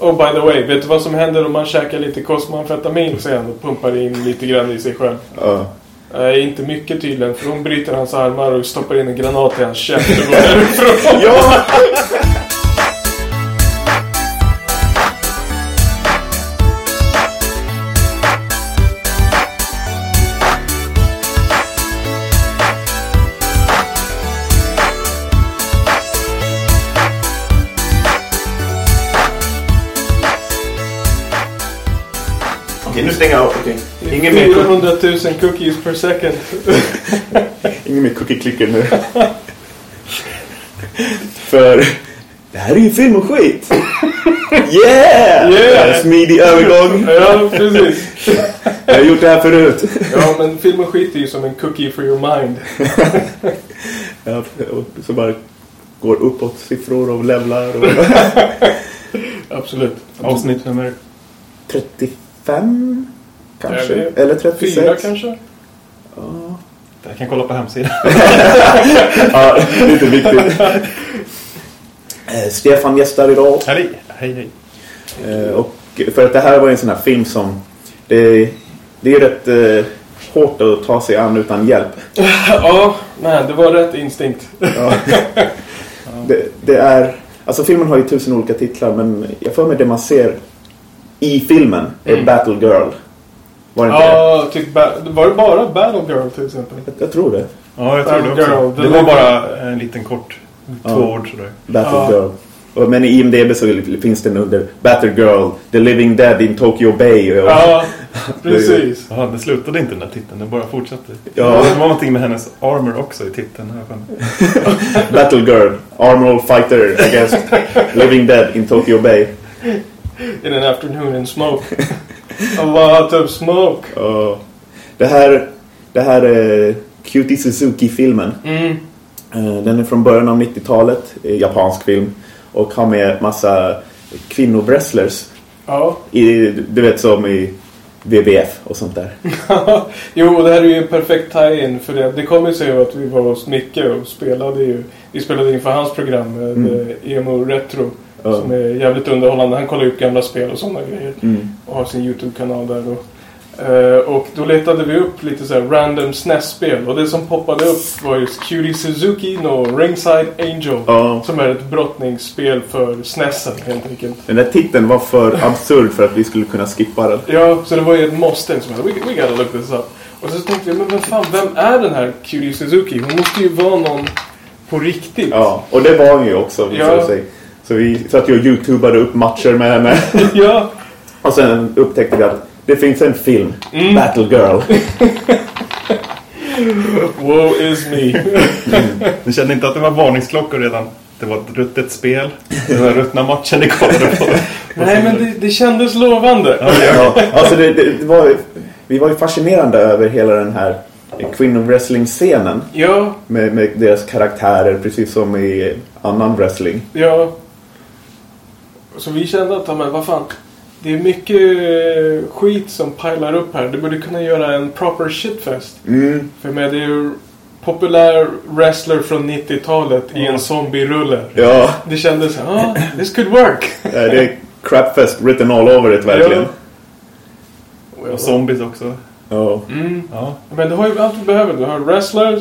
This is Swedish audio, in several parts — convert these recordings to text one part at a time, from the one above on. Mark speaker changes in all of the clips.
Speaker 1: Oh, by the way, vet du vad som händer om man käkar lite kosmoamfetamin sen och pumpar in lite grann i sig själv? Inte mycket tydligen, för hon bryter hans armar och stoppar in en granat i hans käft och går därifrån.
Speaker 2: Ja! Nu stänger jag av. Okay.
Speaker 1: Ingen mer 400 000 cookies per second.
Speaker 2: Ingen mer cookie-klicker nu. För det här är ju film och skit. Yeah! Smidig övergång.
Speaker 1: Ja, precis.
Speaker 2: Jag har gjort det här förut.
Speaker 1: Ja, men film och skit är ju som en cookie for your mind.
Speaker 2: Ja, så bara går uppåt siffror och levlar. Och
Speaker 1: Absolut.
Speaker 3: Avsnitt nummer
Speaker 2: 35 kanske, eller 36
Speaker 1: 4 kanske.
Speaker 2: Ja.
Speaker 3: Jag kan kolla på hemsidan.
Speaker 2: Ja, lite viktigt. Stefan gästar idag.
Speaker 3: Hej.
Speaker 2: Och för att det här var en sån här film som det är rätt hårt att ta sig an utan hjälp.
Speaker 1: Ja, men det var rätt instinkt.
Speaker 2: Ja. Det är, alltså filmen har ju 1000 olika titlar, men jag får med det man ser i filmen är Battle Girl. Var det inte
Speaker 1: ja, var det bara Battle Girl till exempel?
Speaker 2: Jag tror det.
Speaker 3: Ja, jag tror det också. Det var bara en liten kort 2 ord sådär.
Speaker 2: Battle Girl. Men i IMDb så finns det under Battle Girl, The Living Dead in Tokyo Bay.
Speaker 1: Ja, precis.
Speaker 3: Ja, det slutade inte den där titeln, den bara fortsatte.
Speaker 2: Ja.
Speaker 3: Det var någonting med hennes armor också i titeln här.
Speaker 2: Battle Girl, Armored Fighter against Living Dead in Tokyo Bay.
Speaker 1: In an afternoon in smoke. A lot of smoke.
Speaker 2: Det här är Cutie Suzuki-filmen. Den är från början av 90-talet, japansk film. Och har med massa kvinnowrestlers.
Speaker 1: Ja.
Speaker 2: Du vet, som i WWF och sånt där.
Speaker 1: Jo, och det här är ju en perfekt tie-in. För det kommer sig ju att vi var hos Micke och vi spelade in för hans program med EMO Retro. Som är jävligt underhållande. Han kollar upp gamla spel och sådana grejer. Och har sin YouTube-kanal där då. Och då letade vi upp lite så här random SNES-spel. Och det som poppade upp var just Cutie Suzuki no Ringside Angel. Som är ett brottningsspel för SNESen helt enkelt.
Speaker 2: Den där titeln var för absurd för att vi skulle kunna skippa den.
Speaker 1: Ja, så det var ju ett måste. We gotta look this up. Och så tänkte jag, men fan, vem är den här Cutie Suzuki? Hon måste ju vara någon på riktigt.
Speaker 2: Ja, och det var hon ju också, visade sig. Så vi satt ju och YouTubade upp matcher med henne.
Speaker 1: Ja.
Speaker 2: Och sen upptäckte vi att det finns en film, Battle Girl.
Speaker 1: Woe is me.
Speaker 3: Du kände inte att det var varningsklockor redan? Det var ett ruttet spel. Den här ruttna matchen ni kollade på.
Speaker 1: Nej, men det kändes lovande.
Speaker 2: Ja, alltså vi var ju fascinerande över hela den här kvinnowrestling-scenen.
Speaker 1: Ja.
Speaker 2: Med deras karaktärer, precis som i annan wrestling.
Speaker 1: Ja. Så vi kände att, men vad fan, det är mycket skit som pilar upp här. Du borde kunna göra en proper shitfest. För med det är ju populär wrestler från 90-talet i en zombie-rulle. Ja. Det kändes, this could work.
Speaker 2: Det är crapfest written all over it, verkligen.
Speaker 1: Ja.
Speaker 3: Och zombies också.
Speaker 2: Ja.
Speaker 1: Ja. Men du har ju allt du behöver. Du har wrestlers.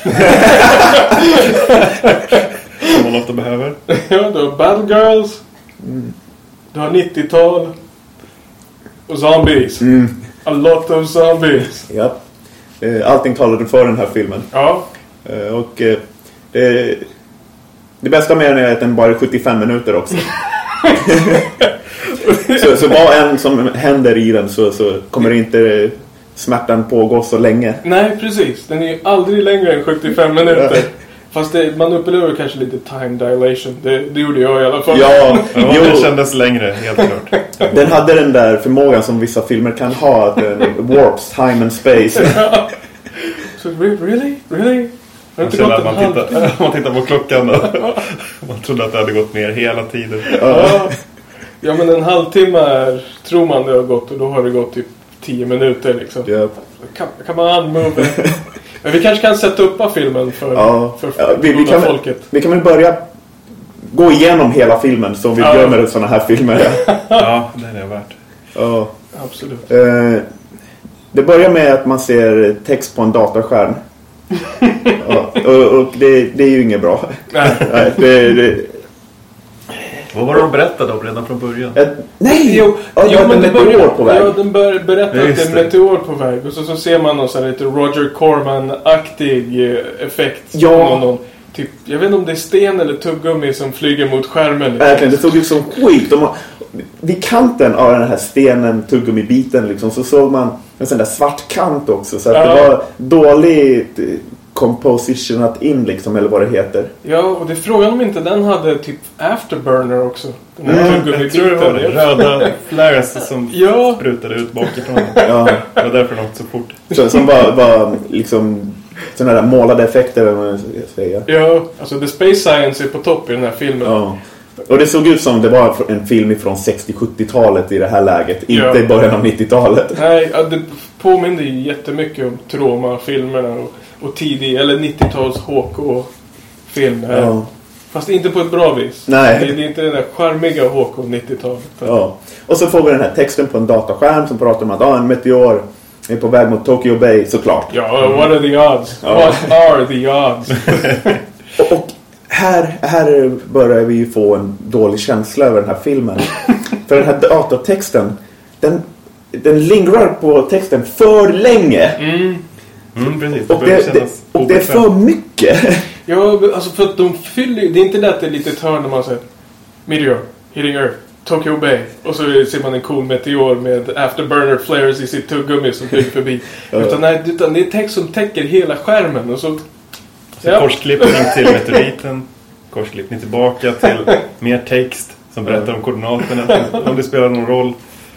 Speaker 3: Som man ofta behöver.
Speaker 1: Ja, du har battle girls. Du har 90-tal. Och zombies. A lot of zombies.
Speaker 2: Ja. Allting talade för den här filmen.
Speaker 1: Ja.
Speaker 2: Och det bästa med den är att den bara är 75 minuter också. så vad än som händer i den så kommer inte smärtan pågå så länge.
Speaker 1: Nej, precis. Den är ju aldrig längre än 75 minuter. Fast man upplever kanske lite time dilation. Det gjorde jag i alla fall.
Speaker 3: Ja, det kändes längre, helt klart.
Speaker 2: Den hade den där förmågan som vissa filmer kan ha, att warps time and space.
Speaker 1: Ja. Så really?
Speaker 3: Man tittar på klockan och man trodde att det hade gått ner hela tiden.
Speaker 1: Ja, men en halvtimme tror man det har gått, och då har det gått typ 10 minuter liksom.
Speaker 2: Ja.
Speaker 1: Kan man anmove. Men vi kanske kan sätta upp av filmen för folket.
Speaker 2: Vi kan väl börja gå igenom hela filmen som vi gör med sådana här filmer.
Speaker 3: Ja, det är värt.
Speaker 2: Ja,
Speaker 1: absolut.
Speaker 2: Det börjar med att man ser text på en datorskärm. Ja, och det är ju inget bra. Nej,
Speaker 3: vad var det de berättade om redan från början?
Speaker 1: Nej!
Speaker 2: Men det börjar på väg.
Speaker 1: Ja, den berättar att det är en meteor på väg. Och så ser man någon sån här lite Roger Corman-aktig effekt.
Speaker 2: Ja.
Speaker 1: Någon, typ, jag vet inte om det är sten eller tuggummi som flyger mot skärmen.
Speaker 2: Verkligen, det såg ut som skit. Vid kanten av den här stenen, tuggummi-biten liksom, så såg man en sån där svart kant också. Så att det var dåligt compositionat in liksom, eller vad det heter. Ja,
Speaker 1: och det är frågan om inte den hade typ afterburner också. Den här
Speaker 3: jag tror det var det. Röda flares som sprutade ut bakifrån. Ja. Det var därför de åkte så fort.
Speaker 2: Som var liksom sådana där målade effekter, eller vad man ska säga.
Speaker 1: Ja, alltså the space science är på topp i den här filmen.
Speaker 2: Ja. Och det såg ut som det var en film från 60-70-talet i det här läget. Inte i början av 90-talet.
Speaker 1: Nej, det påminner ju jättemycket om Troma-filmerna och tidig, eller 90-tals HK-filmer. Ja. Fast inte på ett bra vis.
Speaker 2: Nej.
Speaker 1: Det är inte den där charmiga HK 90-talet.
Speaker 2: Ja. Och så får vi den här texten på en dataskärm som pratar om att en meteor är på väg mot Tokyo Bay, såklart.
Speaker 1: Ja, what are the odds? Ja. What are the odds?
Speaker 2: och här börjar vi ju få en dålig känsla över den här filmen. För den här datortexten, den lingrar på texten för länge.
Speaker 3: Precis.
Speaker 2: Och det är för mycket.
Speaker 1: Ja, alltså för att de fyller... Det är inte det att det är lite törn när man säger meteor, hitting Earth, Tokyo Bay. Och så ser man en cool meteor med afterburner flares i sitt tuggummi som flyger förbi. Utan det är text som täcker hela skärmen. Och så
Speaker 3: korsklippning till meteoriten, korsklippning tillbaka till mer text som berättar om koordinaterna, om det spelar någon roll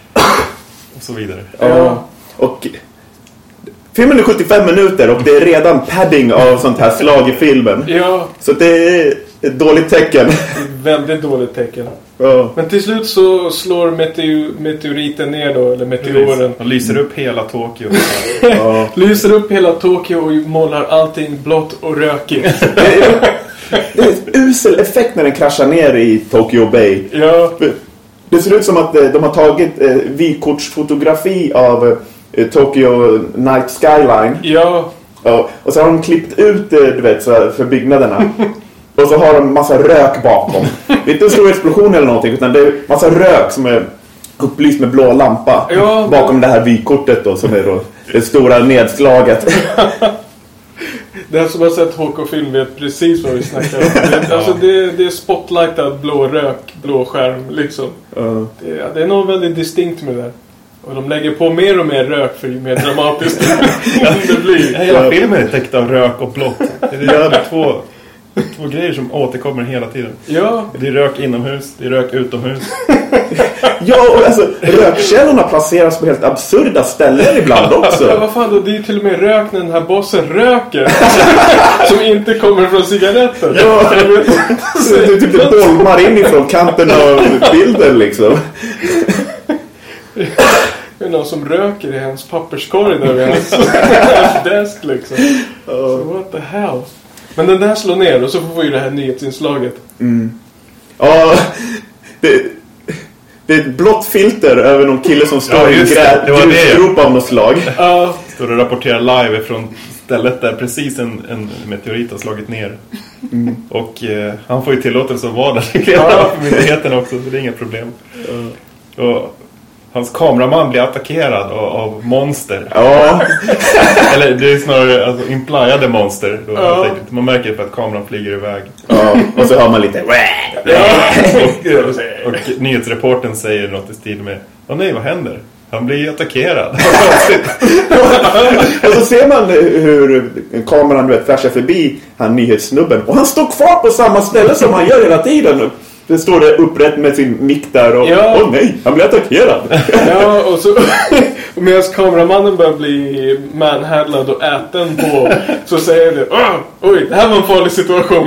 Speaker 3: och så vidare.
Speaker 2: Ja. Och filmen är 75 minuter och det är redan padding av sånt här slag i filmen.
Speaker 1: Ja.
Speaker 2: Så det är ett dåligt tecken.
Speaker 1: Ett väldigt dåligt tecken.
Speaker 2: Ja.
Speaker 1: Men till slut så slår meteoriten ner då, eller meteoren.
Speaker 3: Och lyser upp hela Tokyo.
Speaker 1: Lyser upp hela Tokyo och målar allting blått och rökigt.
Speaker 2: Det är en usel effekt när den kraschar ner i Tokyo Bay.
Speaker 1: Ja.
Speaker 2: Det ser ut som att de har tagit vykortsfotografi av Tokyo Night Skyline.
Speaker 1: Ja.
Speaker 2: Och så har de klippt ut så för byggnaderna. Och så har de massa rök bakom. Det är inte en stor explosion eller någonting, utan det är massa rök som är upplyst med blå lampa bakom det här vykortet då, som är då det stora nedslaget.
Speaker 1: Den som har sett HK-film vet precis vad vi snackar om. Det är spotlightad blå rök, blå skärm liksom. Det är något väldigt distinkt med det. Och de lägger på mer och mer rök för ju mer dramatiskt det blir.
Speaker 3: Hela filmen är täckt av rök och blått. Det är två grejer som återkommer hela tiden.
Speaker 1: Ja.
Speaker 3: Det är rök inomhus, det är rök utomhus.
Speaker 2: Ja, och alltså rökkällorna placeras på helt absurda ställen ibland också.
Speaker 1: Ja, vad fan då? Det är till och med rök när den här bossen röker. Som inte kommer från cigaretter.
Speaker 2: Ja, det är typ det dolmar inifrån kanten av bilden liksom.
Speaker 1: Det är någon som röker i hans papperskorg där vid hans desk liksom. So what the hell? Men den där slår ner och så får vi det här nyhetsinslaget.
Speaker 2: Ja, det är ett blått filter över någon kille som står i en grusgrop av något slag.
Speaker 3: Står och rapporterar live från stället där precis en meteorit har slagit ner. Och han får ju tillåtelse att vara där för myndigheten också, så det är inga problem. Och hans kameraman blir attackerad av monster.
Speaker 2: Ja.
Speaker 3: Eller det är snarare alltså, impliade monster. Man märker på att kameran flyger iväg.
Speaker 2: Ja. Och så hör man lite
Speaker 3: och nyhetsreporten säger något i stil med nej, vad händer? Han blir attackerad.
Speaker 2: Och så ser man hur kameran flashar förbi han nyhetssnubben. Och han står kvar på samma ställe som han gör hela tiden. Det står det upprätt med sin mick där och nej, han blir attackerad.
Speaker 1: Ja, och så och medan kameramannen börjar bli manhandlad och äten på, så säger det oj, det här var en farlig situation.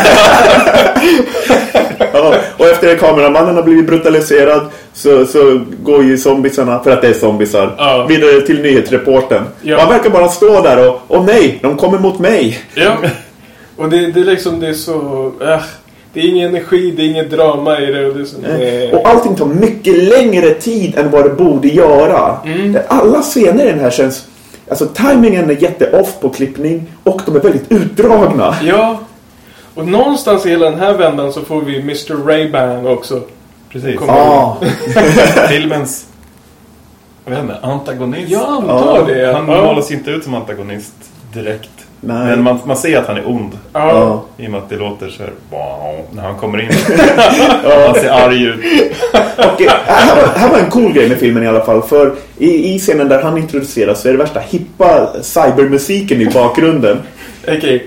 Speaker 2: Ja, och efter att kameramannen har blivit brutaliserad så går ju zombisarna, för att det är zombisar, vidare till nyhetsreporten. Han verkar bara stå där och nej, de kommer mot mig.
Speaker 1: Ja, och det är liksom det är så... Det är ingen energi, det är inget drama i det. Och,
Speaker 2: och allting tar mycket längre tid än vad det borde göra. Alla scener i den här känns... Alltså timingen är jätte-off på klippning och de är väldigt utdragna.
Speaker 1: Ja, och någonstans i hela den här vändan så får vi Mr. Ray-Ban också.
Speaker 3: Precis. Filmens antagonist.
Speaker 1: Ja, antar det.
Speaker 3: Han målas inte ut som antagonist direkt.
Speaker 2: Nej.
Speaker 3: Men man ser att han är ond. I och med att det låter så här, wow, när han kommer in. Han ser arg ut.
Speaker 2: Och här var en cool grej med filmen i alla fall. För i scenen där han introduceras så är det värsta hippa cybermusiken i bakgrunden.
Speaker 1: Okej.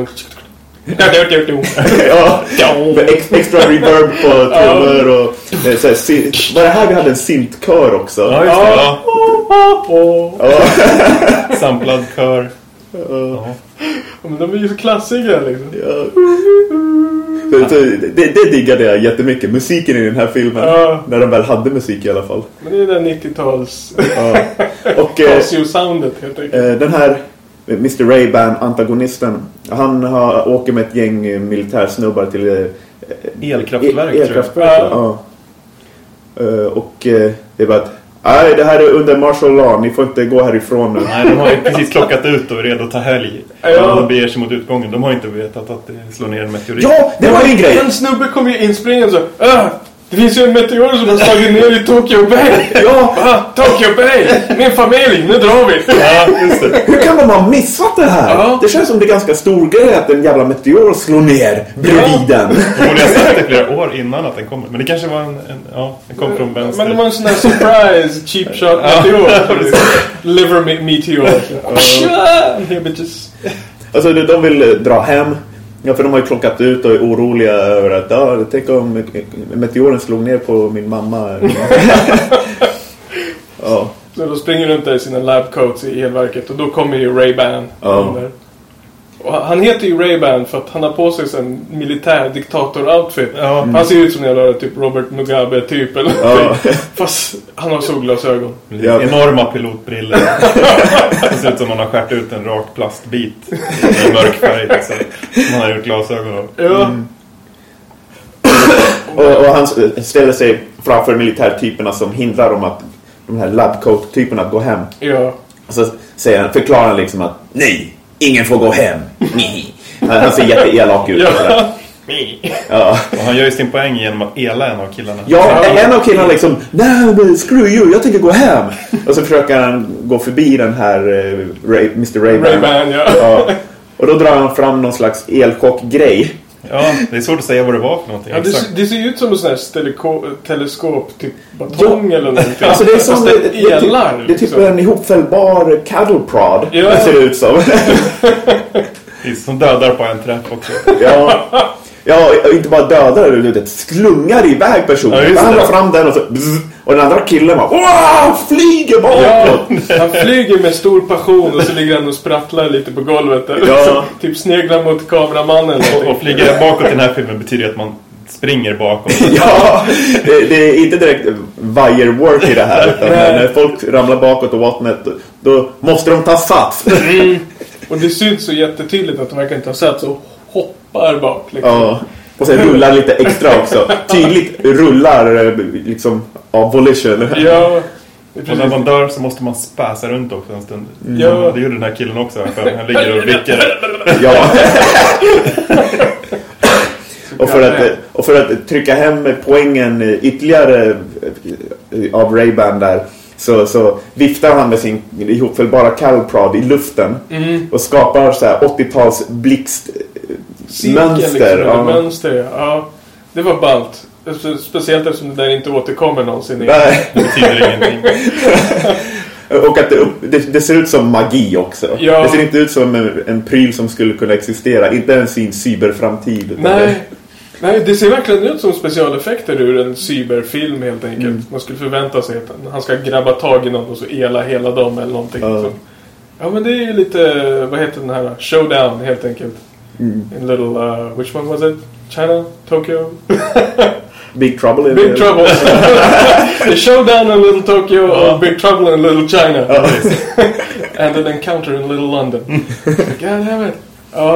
Speaker 2: Extra reverb på trummor och var det här vi hade en syntkör också.
Speaker 3: Ja, just det. Samplad kör.
Speaker 1: Men de är ju så klassiska liksom.
Speaker 2: Det diggade jag jättemycket. Musiken i den här filmen. När de väl hade musik i alla fall.
Speaker 1: Men det är den 90-tals
Speaker 2: och
Speaker 1: soundet helt enkelt.
Speaker 2: Den här Mr. Ray-Ban, antagonisten, han åker med ett gäng militärsnubbar till
Speaker 3: elkraftverk.
Speaker 2: Och det är bara att nej, det här är under martial law, ni får inte gå härifrån nu.
Speaker 3: Nej, de har ju precis klockat ut och är redo att ta helg. De beger sig mot utgången. De har inte vetat att det slår ner en meteorit.
Speaker 2: Ja, det var en grej.
Speaker 1: En snubbe kom ju inspringande så det finns ju en meteor som har slagit ner i Tokyo Bay. Tokyo Bay, min familj, nu drar vi.
Speaker 3: Just det.
Speaker 2: Hur kan de ha missat det här? Det känns som det är ganska stor grej att en jävla meteor slår ner bredvid den.
Speaker 3: Jag borde ha sett det flera år innan att den kommer. Men det kanske var den kom från vänster.
Speaker 1: Men det var en sån här surprise cheap shot meteor. Liver meteor.
Speaker 2: Alltså de vill dra hem. Ja, för de har ju klockat ut och är oroliga över att tänk om meteoren slog ner på min mamma.
Speaker 1: Så då springer runt där i sina labcoats i elverket och då kommer ju Ray-Ban. Och han heter ju Ray-Ban för att han har på sig en militär diktator-outfit. Han ser ut som en typ Robert Mugabe typ eller fast han har solglasögon.
Speaker 3: Enorma pilotbriller. Det ser ut som man har skärt ut en rak plastbit i mörk färg. Man har gjort glasögon av.
Speaker 2: Och han ställer sig framför militärtyperna som hindrar dem att de här labcoat-typerna att gå hem. Och så förklarar han liksom att nej, ingen får gå hem. Han ser jätteelak ut.
Speaker 3: Och han gör ju sin poäng genom att ela en av killarna.
Speaker 2: Ja, en av killarna liksom, nej, screw you, jag tänker gå hem. Och så försöker han gå förbi den här Mr. Ray-Ban. Och då drar han fram någon slags elchock-grej.
Speaker 3: Ja, det är svårt att säga vad det var för någonting.
Speaker 1: Det ser ut som en sån här teleskop, typ batong eller någonting.
Speaker 2: Alltså det är som det är typ en ihopfällbar cattle prod. Det ser ut som.
Speaker 3: Som dödar på en träff också.
Speaker 2: Ja, inte bara dödar det slungar iväg personen. Han drar fram den och så och den andra killen bara flyger bakåt.
Speaker 1: Han flyger med stor passion och så ligger han och sprattlar lite på golvet där. Typ sneglar mot kameramannen.
Speaker 3: Och flyger bakåt i den här filmen betyder att man springer bakåt.
Speaker 2: Det är inte direkt wire work i det här. Utan när folk ramlar bakåt och vattnet, då måste de ta sats.
Speaker 1: Och det syns så jättetydligt att de verkar inte ha sats och hoppar bak liksom.
Speaker 2: Och sen rullar lite extra också. Tydligt rullar liksom av volition.
Speaker 3: Och när man dör så måste man späsa runt också en stund. Det gjorde den här killen också. Han ligger och vickar. Och för att trycka hem poängen ytterligare
Speaker 2: av Ray-Ban där, så viftar han med sin ihopfällbara calprod i luften och skapar så här 80-tals blixtmönster.
Speaker 1: Liksom, mönster. Det var ballt. Speciellt eftersom det där inte återkommer någonsin.
Speaker 2: Nej.
Speaker 3: Det betyder ingenting.
Speaker 2: Och att det ser ut som magi också. Det ser inte ut som en pryl som skulle kunna existera. Inte ens i en cyberframtid.
Speaker 1: Nej, det ser verkligen ut som specialeffekter ur en cyberfilm helt enkelt. Man skulle förvänta sig att han ska grabba tag i någon och så ela hela dem eller någonting. Ja, men det är ju lite, vad heter den här? Showdown helt enkelt. In little, which one was it? China? Tokyo?
Speaker 2: Big Trouble.
Speaker 1: Big Trouble. The Showdown in Little Tokyo or Big Trouble in Little China. And an Encounter in Little London. God damn it.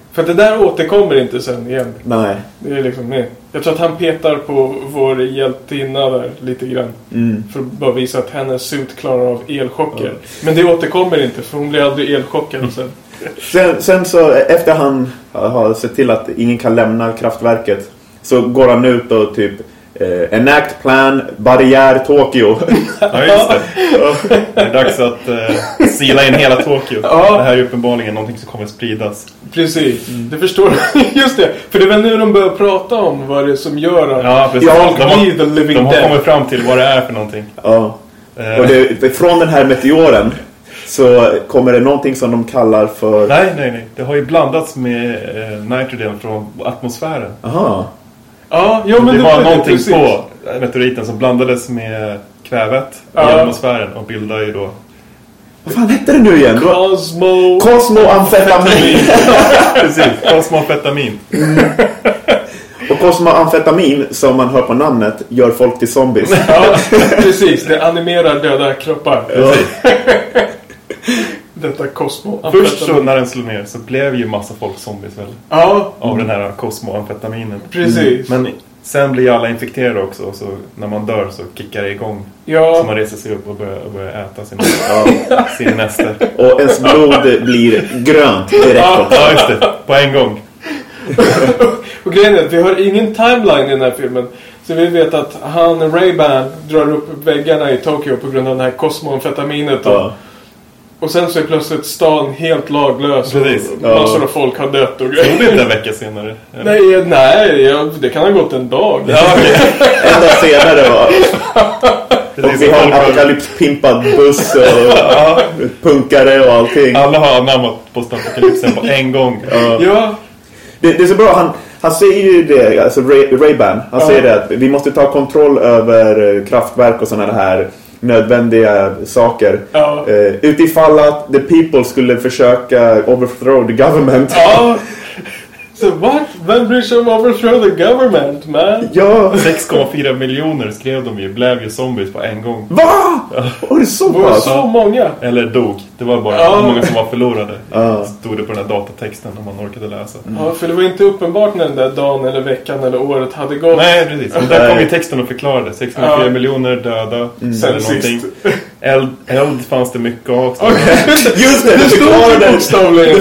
Speaker 1: För att det där återkommer inte sen igen.
Speaker 2: Nej.
Speaker 1: Det är liksom, nej. Jag tror att han petar på vår hjältinna där lite grann. För att bara visa att hennes suit klarar av elchocker. Men det återkommer inte, för hon blir aldrig elchockad sen.
Speaker 2: Sen så, efter han har sett till att ingen kan lämna kraftverket, så går han ut och typ enact plan, barriär Tokyo.
Speaker 3: Ja, just det. Det är dags att sila in hela Tokyo.
Speaker 1: Ja.
Speaker 3: Det här är uppenbarligen någonting som kommer spridas.
Speaker 1: Precis, det förstår jag. Just det, för det är väl nu de börjar prata om vad det är som gör att
Speaker 3: Ja, precis. De har
Speaker 1: dead.
Speaker 3: kommit fram till vad det är för någonting.
Speaker 2: Ja. Och från den här meteoren så kommer det någonting som de kallar för...
Speaker 3: Nej. Det har ju blandats med nitrogen från atmosfären.
Speaker 2: Aha.
Speaker 1: Ja, jo, men
Speaker 3: det var någonting
Speaker 1: precis.
Speaker 3: på meteoriten som blandades med kvävet i atmosfären och bildade ju då...
Speaker 2: Vad fan hette det nu igen? Kosmoamfetamin.
Speaker 3: Precis, kosmoamfetamin.
Speaker 2: Och kosmoamfetamin, som man hör på namnet, gör folk till zombies.
Speaker 1: Ja, precis. Det animerar döda kroppar.
Speaker 2: Ja.
Speaker 1: Detta kosmoamfetamin.
Speaker 3: Först så när den slog ner så blev ju massa folk zombies väl?
Speaker 1: Ja.
Speaker 3: Av den här kosmoamfetaminen.
Speaker 1: Precis.
Speaker 3: Men sen blir alla infekterade också, och så när man dör så kickar det igång.
Speaker 1: Ja.
Speaker 3: Så man reser sig upp och börjar äta sin näster.
Speaker 2: Och ens blod blir grönt direkt.
Speaker 3: Ja, just det. På en gång.
Speaker 1: Och grejen är att vi har ingen timeline i den här filmen. Så vi vet att han Ray-Ban drar upp väggarna i Tokyo på grund av den här kosmoamfetaminet.
Speaker 2: Ja.
Speaker 1: Och sen så är plötsligt stan helt laglös.
Speaker 3: Precis.
Speaker 1: Och massor av folk har dött och
Speaker 3: Stod
Speaker 1: grejer.
Speaker 3: det inte en vecka senare? Eller?
Speaker 1: Nej, det kan ha gått en dag.
Speaker 3: Ja, okej.
Speaker 2: En dag senare var...
Speaker 3: Precis,
Speaker 2: Och vi har en apokalypspimpad buss och punkare och allting.
Speaker 3: Alla har anammat postapokalypsen på en gång.
Speaker 1: Ja.
Speaker 2: Det är så bra, han säger ju det, alltså Ray-Ban, han säger det att vi måste ta kontroll över kraftverk och sådana här nödvändiga saker.
Speaker 1: Ja.
Speaker 2: Utifall att the people skulle försöka overthrow the government.
Speaker 1: Ja. Så what? Vem bryr sig om overthrow the government, man?
Speaker 2: Ja.
Speaker 3: 6,4 miljoner skrev de ju, blev ju zombies på en gång.
Speaker 2: Va? Var det så
Speaker 1: Det var
Speaker 2: pass?
Speaker 1: så många.
Speaker 3: Eller dog. Det var bara hur många som var förlorade. Stod det på den här datatexten om man orkade läsa.
Speaker 1: Ja, för det var inte uppenbart när den där dagen eller veckan eller året hade gått.
Speaker 3: Nej, precis. Men där kom ju texten och förklarade. 6,4 miljoner döda. Eller någonting. Eld fanns det mycket av.
Speaker 2: Just det,
Speaker 1: Det stod bokstavligen.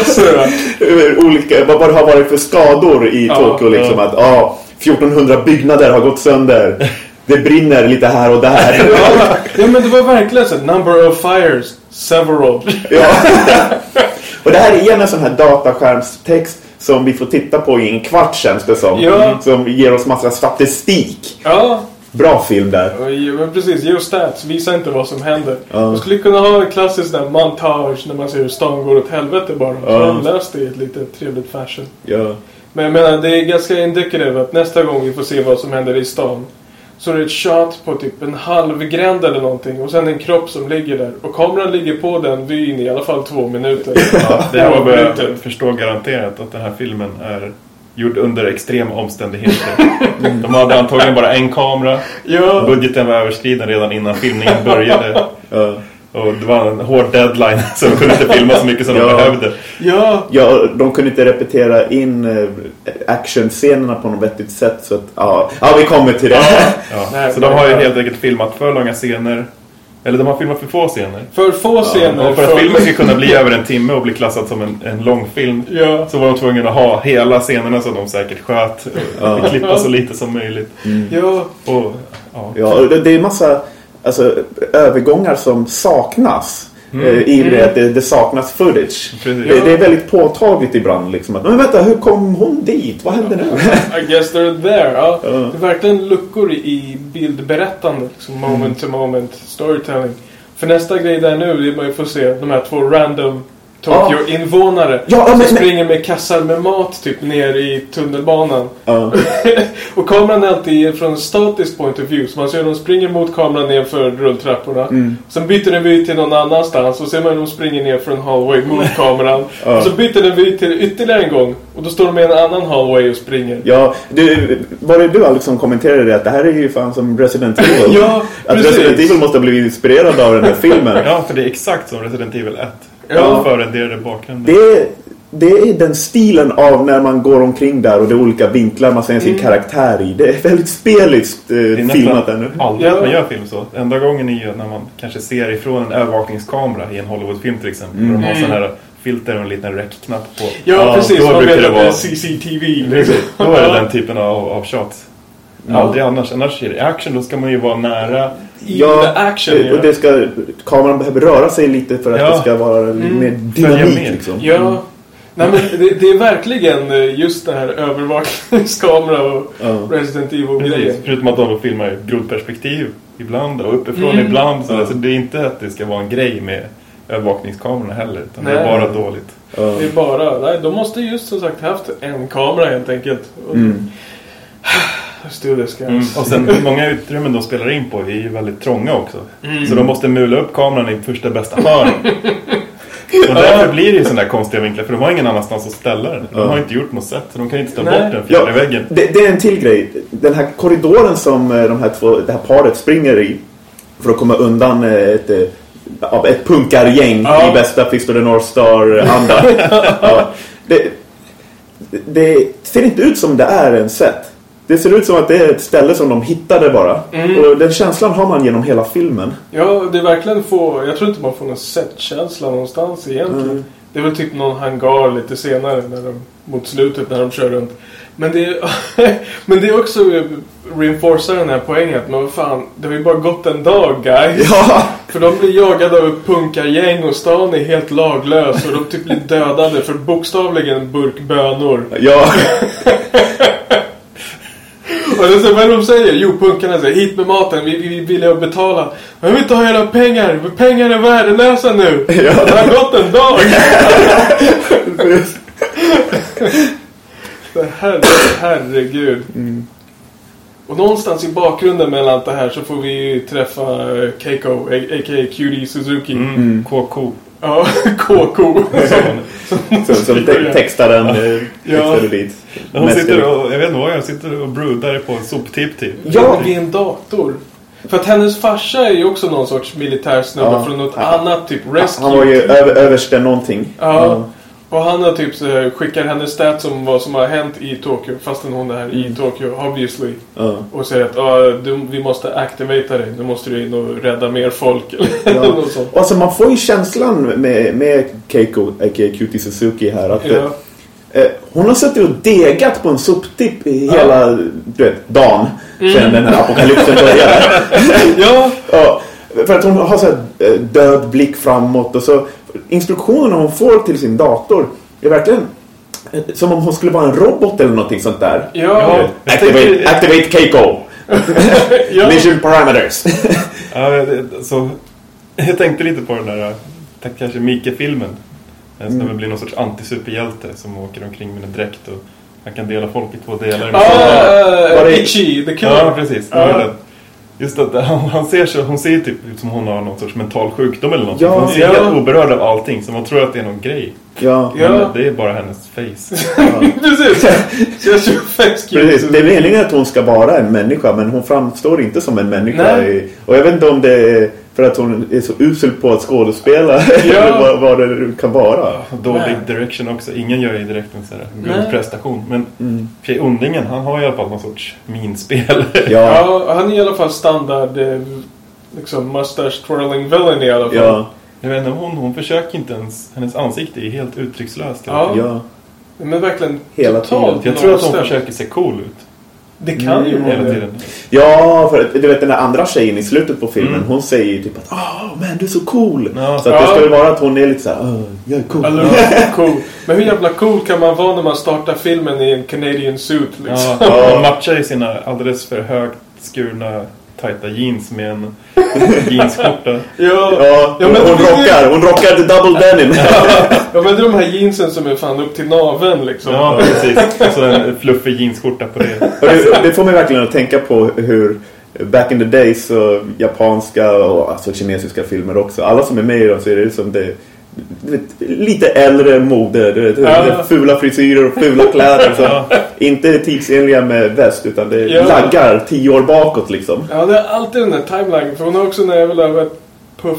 Speaker 2: olika, vad det har varit för skador i Tokyo liksom, att 1400 byggnader har gått sönder. Det brinner lite här och där.
Speaker 1: Ja, men det var verkligen så. Number of fires, several.
Speaker 2: Ja. Och det här är igen en sån här dataskärmstext som vi får titta på i en kvart, känns det som.
Speaker 1: Ja.
Speaker 2: Som ger oss massa statistik.
Speaker 1: Ja.
Speaker 2: Bra film där.
Speaker 1: Ja, men precis, geostats visar inte vad som händer. Man skulle kunna ha en klassisk där montage när man ser hur stan går åt helvete bara. Så har de löst det i ett lite trevligt fashion.
Speaker 2: Ja.
Speaker 1: Men jag menar, det är ganska indikativt att nästa gång vi får se vad som händer i stan, så är det ett shot på typ en halvgränd eller någonting. Och sen en kropp som ligger där. Och kameran ligger på den vyn i alla fall 2 minuter.
Speaker 3: Ja, det har börjat förstå garanterat att den här filmen är gjord under extrema omständigheter. De hade antagligen bara en kamera.
Speaker 1: Ja.
Speaker 3: Budgeten var överskriden redan innan filmningen började. Och det var en hård deadline, så de kunde inte filma så mycket som de behövde.
Speaker 2: Ja, de kunde inte repetera in actionscenerna på något vettigt sätt. Så att, vi kommer till det.
Speaker 1: Nej,
Speaker 3: så de har ju helt enkelt filmat för långa scener. Eller de har filmat för få scener.
Speaker 1: För få scener.
Speaker 3: Och för att filmen ska kunna bli över en timme och bli klassad som en långfilm, så var de tvungna att ha hela scenerna som de säkert sköt. Klippa så lite som möjligt.
Speaker 2: Det är massa övergångar som saknas. I det saknas footage. Det är väldigt påtagligt ibland liksom, att, men vänta, hur kom hon dit? Vad hände nu?
Speaker 1: I guess they're there. Det är verkligen luckor i bildberättande liksom, moment to moment storytelling. För nästa grej där nu är man ju får se de här 2 random Tokyo-invånare som springer med kassar med mat typ ner i tunnelbanan. Och kameran är alltid från en statisk point of view. Så man ser hur de springer mot kameran ner för rulltrapporna. Sen byter den vy till någon annanstans. Och ser man hur de springer ner för en hallway mot kameran. Och så byter den vy till ytterligare en gång. Och då står de i en annan hallway och springer.
Speaker 2: Ja, var det du Alex som kommenterade det? Att det här är ju fan som Resident Evil.
Speaker 1: Ja,
Speaker 2: att
Speaker 1: precis.
Speaker 2: Resident Evil måste ha blivit inspirerad av den här filmen.
Speaker 3: Ja, för det är exakt som Resident Evil 1.
Speaker 2: Ja.
Speaker 3: Förenderade bakgrunden.
Speaker 2: det är den stilen av när man går omkring där och det är olika vinklar man ser sin karaktär i. Det är väldigt speligt filmat ännu.
Speaker 3: Aldrig man gör film så. Enda gången är ju när man kanske ser ifrån en övervakningskamera i en Hollywoodfilm till exempel. Där de har sån här filter och en liten räckknapp på.
Speaker 1: Ja, precis.
Speaker 3: Då brukar det vara
Speaker 1: CCTV.
Speaker 3: Liksom. Då är det den typen av shots. Aldrig annars är det action, då ska man ju vara nära
Speaker 2: action. Och kameran behöver röra sig lite för att det ska vara mer dynamik liksom.
Speaker 1: Ja. Nej, men det är verkligen just det här övervakningskamera och Resident Evil-grejen.
Speaker 3: Förutom att de filmar i grodperspektiv ibland och uppifrån ibland. Så det är inte att det ska vara en grej med övervakningskamerorna heller. Utan det är bara dåligt.
Speaker 1: Det är bara, nej, de måste just som sagt haft en kamera helt enkelt.
Speaker 3: Och sen många utrymmen de spelar in på är ju väldigt trånga också. Så de måste mula upp kameran i första bästa hörn. Och därför blir det ju sådana där konstiga vinklar. För de har ingen annanstans att ställa den. De har inte gjort något sätt. Så de kan inte ta bort den fjärde väggen.
Speaker 2: Det är en till grej. Den här korridoren som det här paret springer i för att komma undan ett punkargäng i bästa Fist of the North Star-anda. Det ser inte ut som det är en set. Det ser ut som att det är ett ställe som de hittade bara. Och den känslan har man genom hela filmen.
Speaker 1: Ja, det är verkligen jag tror inte man får någon set-känsla någonstans egentligen. Det är väl typ någon hangar lite senare mot slutet när de kör runt. Men det är också reinforcerar den här poängen. Men vad fan, det har ju bara gått en dag, guys. Ja. För de blir jagade av punkargäng och stan är helt laglös. Och de typ blir dödade för bokstavligen en burk bönor.
Speaker 2: Ja.
Speaker 1: Och det är så, vad de säger? Jo, punkarna säger, hit med maten, vi vill betala. Men jag vill inte ha hela pengar. För pengar är värdelösa nu. Ja. Det har gått en dag. Herregud. Och någonstans i bakgrunden mellan allt det här så får vi träffa Keiko, a.k.a. Cutie Suzuki.
Speaker 3: KK.
Speaker 1: Ja, KK.
Speaker 2: Som textar den dit.
Speaker 3: Hon sitter och, jag vet inte vad jag sitter och brudar på en soptipp typ.
Speaker 1: Ja, vid en dator. För att hennes farsa är ju också någon sorts militärsnubbe från något annat typ rescue.
Speaker 2: Han var ju överste någonting.
Speaker 1: Ja. Och han har typ skickar hennes stats om vad som har hänt i Tokyo. Fastän hon är i Tokyo, obviously. Och säger att vi måste activata dig. Nu måste du in och rädda mer folk. Något sånt.
Speaker 2: Alltså man får ju känslan med Keiko, a.k.a. Cutie Suzuki här. Att hon har suttit och degat på en soptipp i hela dagen. Sen den här apokalypsen började. Ja. För att hon har så här död blick framåt. Och så instruktionerna hon får till sin dator är verkligen som om hon skulle vara en robot eller någonting sånt där.
Speaker 1: Ja.
Speaker 2: Activate Keiko. Mission parameters.
Speaker 3: Så jag tänkte lite på den där kanske Mike-filmen. Det blir någon sorts antisuperhjälte som åker omkring med en dräkt och han kan dela folk i 2 delar.
Speaker 1: Itchy, the killer.
Speaker 3: Ja, precis. Just att hon ser typ ut som hon har någon sorts mental sjukdom eller något. Hon ser helt oberörd av allting så man tror att det är någon grej. Men det är bara hennes face.
Speaker 2: Precis. Det är meningen att hon ska vara en människa men hon framstår inte som en människa. Och jag vet inte om det är för att hon är så usel på att skådespela eller vad det kan vara.
Speaker 3: Dålig direction också. Ingen gör ju direkt en sån här god prestation. Men ondingen, han har i alla fall någon sorts minspel.
Speaker 1: Ja, han är i alla fall standard liksom mustache twirling villain i alla fall.
Speaker 2: Ja.
Speaker 3: Jag vet inte, hon försöker inte ens, hennes ansikte är helt uttryckslöst.
Speaker 1: Ja. Men verkligen
Speaker 2: hela
Speaker 1: totalt.
Speaker 3: Jag tror att hon försöker se cool ut.
Speaker 1: Det kan ju
Speaker 3: hela tiden.
Speaker 2: Ja, för du vet den där andra tjejen i slutet på filmen, hon säger ju typ att men du är så cool. Så att det ska ju vara att hon är lite så här, jag är cool.
Speaker 1: Cool. Men hur jävla cool kan man vara när man startar filmen i en Canadian suit liksom?
Speaker 3: Hon matchar ju sina alldeles för högt skurna tajta jeans med en jeansskjorta.
Speaker 2: Hon rockar the double denim.
Speaker 1: Ja, men det är de här jeansen som är fan upp till naveln liksom.
Speaker 3: Ja, precis. Så en fluffig jeansskjorta på det.
Speaker 2: Det får mig verkligen att tänka på hur back in the days och japanska och alltså kinesiska filmer också. Alla som är med i dem så är det som det lite äldre mode, det fula frisyrer och fula kläder så inte tidsenliga med väst utan det laggar 10 år bakåt liksom.
Speaker 1: Ja, det är alltid den där timeline för hon har också när jag vill ha ett puff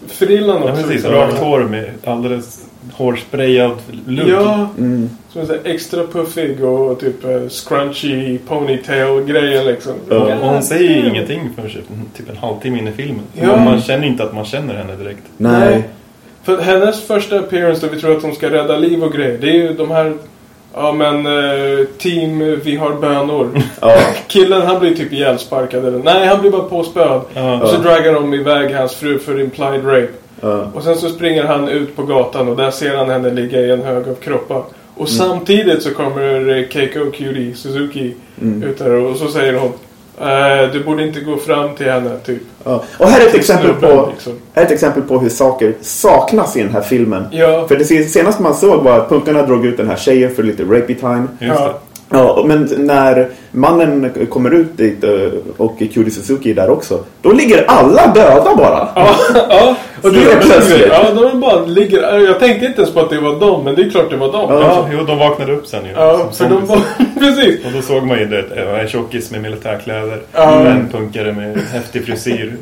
Speaker 1: frillan också.
Speaker 3: Ja, precis. Rakt hår med alldeles hårsprayad look.
Speaker 1: Ja, som är så extra puffig och typ scrunchy ponytail-grejer liksom.
Speaker 3: Ja, och hon säger ingenting för typ en halvtimme in i filmen. Ja. Man känner inte att man känner henne direkt.
Speaker 2: Nej.
Speaker 1: För hennes första appearance där vi tror att hon ska rädda liv och grejer, det är ju de här... Ja, men team, vi har bönor. Ja. Killen, han blir typ ihjälsparkad. Eller? Nej, han blir bara påspöd. Ja. Och så draggar de iväg hans fru för implied rape. Ja. Och sen så springer han ut på gatan och där ser han henne ligga i en hög av kroppar. Och samtidigt så kommer Keiko Cutie Suzuki ut där och så säger hon du borde inte gå fram till henne typ.
Speaker 2: Ja. Och här är ett exempel på hur saker saknas i den här filmen. Ja. För det senaste man såg var att punkarna drog ut den här tjejen för lite rapey time.
Speaker 3: Just det.
Speaker 2: Ja, men när mannen kommer ut dit och Cutie Suzuki är där också, då ligger alla döda bara.
Speaker 1: Ja, och det är plötsligt. Ja, de bara ligger. Jag tänkte inte ens på att det var dem, men det är klart det var dem.
Speaker 3: Ja, jo, de vaknade upp sen ju.
Speaker 1: Ja, för de var precis.
Speaker 3: Och då såg man ju det, en tjockis med militärkläder, en punkare med häftig frisyr.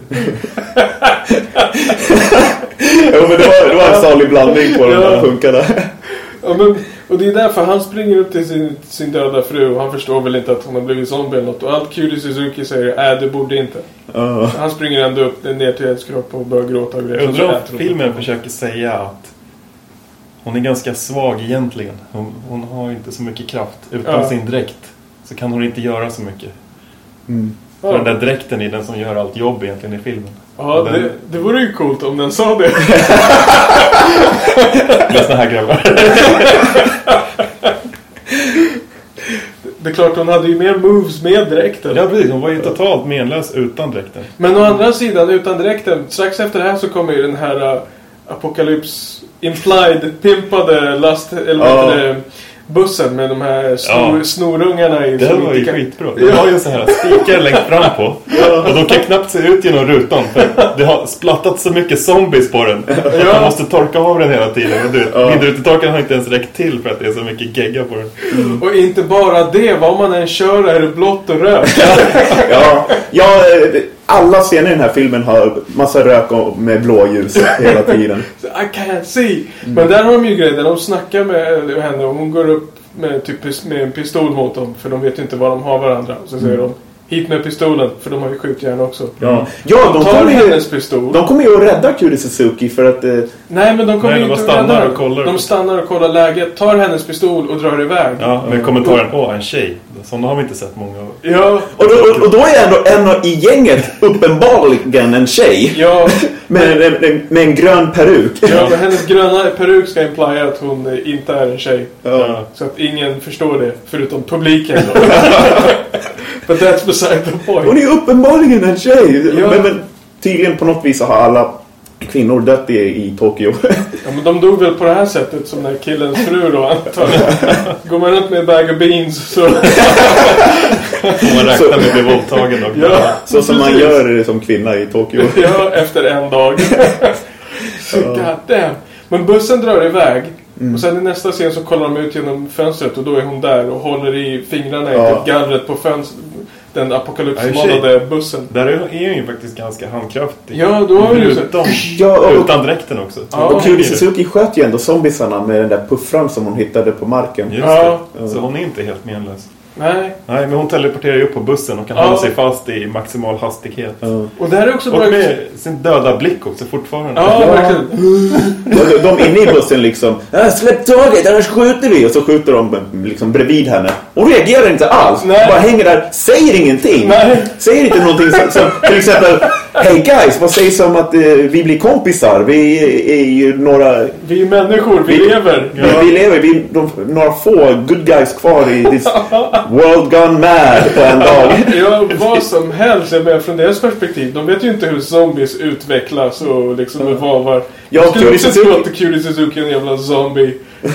Speaker 2: Jo, men det var en salig blandning på de där punkarna.
Speaker 1: Ja, men, och det är därför han springer upp till sin döda fru och han förstår väl inte att hon har blivit zombie eller något. Och allt Cutie Suzuki säger du borde inte. Han springer ändå upp ner till hennes kropp och börjar gråta. Och
Speaker 3: jag undrar om filmen försöker säga att hon är ganska svag egentligen. Hon har inte så mycket kraft. Utan sin dräkt så kan hon inte göra så mycket. För den där dräkten är den som gör allt jobb egentligen i filmen.
Speaker 1: Ja, det vore ju coolt om den sa det.
Speaker 3: Med såna här grabbar.
Speaker 1: Det är klart, hon hade ju mer moves med dräkten.
Speaker 3: Ja, precis. Hon var ju totalt menlös utan dräkten.
Speaker 1: Men å andra sidan, utan dräkten, strax efter det här så kommer ju den här Apocalypse implied pimpade bussen med de här snorungarna i.
Speaker 3: Det var ju skitbra. Det har ju så här spikar längst fram på. Och de kan knappt se ut genom rutan för det har splattat så mycket zombies på den. Man måste torka av den hela tiden. Vindrutetorkaren har inte ens räckt till för att det är så mycket gegga på den.
Speaker 1: Och inte bara det, vad man än kör är det blått och rök.
Speaker 2: Alla scener i den här filmen har massa rök med blåljus hela tiden.
Speaker 1: I can't see. Men där har de ju grejer. De snackar med henne och hon går upp med en pistol mot dem. För de vet ju inte vad de har varandra. Så säger de, hit med pistolen. För de har ju skjutjärn också.
Speaker 2: De tar hennes pistol. De kommer ju att rädda Cutie Suzuki för att...
Speaker 1: Nej, men de kommer ju inte att rädda. De stannar och kollar läget. Tar hennes pistol och drar iväg.
Speaker 3: Ja, med kommentaren, en tjej. Sådana har vi inte sett många av.
Speaker 2: Ja. Och då är ändå en i gänget uppenbarligen en tjej. Ja. med en grön peruk.
Speaker 1: Ja, men hennes gröna peruk ska implya att hon inte är en tjej. Ja. Så att ingen förstår det, förutom publiken då. But that's beside the point.
Speaker 2: Hon är uppenbarligen en tjej. Ja. Men tydligen på något vis har alla kvinnor dött i Tokyo.
Speaker 1: Ja, men de dog väl på det här sättet som när killens fru då antar. Går man runt med en bag of beans så...
Speaker 3: man räknar med att bli våldtagen.
Speaker 2: Så som man gör som kvinna i Tokyo.
Speaker 1: Ja, efter en dag. God damn. Men bussen drar iväg. Och sen i nästa scen så kollar de ut genom fönstret och då är hon där och håller i fingrarna i gallret på fönstret. Den apokalypsmålade bussen.
Speaker 3: Där är ju faktiskt ganska handkraftig.
Speaker 1: Ja, då har du
Speaker 3: utan dräkten också.
Speaker 2: Och Cutie Suzuki sköt ju ändå zombisarna med den där puffran som hon hittade på marken.
Speaker 3: Just det. Så hon är inte helt menlös.
Speaker 1: Nej,
Speaker 3: men hon teleporterar ju upp på bussen och kan hålla sig fast i maximal hastighet.
Speaker 1: Och det här är också
Speaker 3: och med sin döda blick också fortfarande.
Speaker 1: Ja, verkligen.
Speaker 2: De inne i bussen liksom, släpp taget, annars skjuter vi. Och så skjuter de liksom bredvid henne. Och reagerar inte alls. Bara hänger där, säger ingenting.
Speaker 1: Nej.
Speaker 2: Säger inte någonting som till exempel, hey guys, vad sägs om att vi blir kompisar? Vi är ju några...
Speaker 1: Vi är människor, vi lever.
Speaker 2: Vi lever, vi är några få good guys kvar i this world gone mad på en dag.
Speaker 1: Ja, vad som helst är med från deras perspektiv. De vet ju inte hur zombies utvecklas och liksom evolvar. Jag skulle också tro att Cutie Suzuki är en jävla zombie.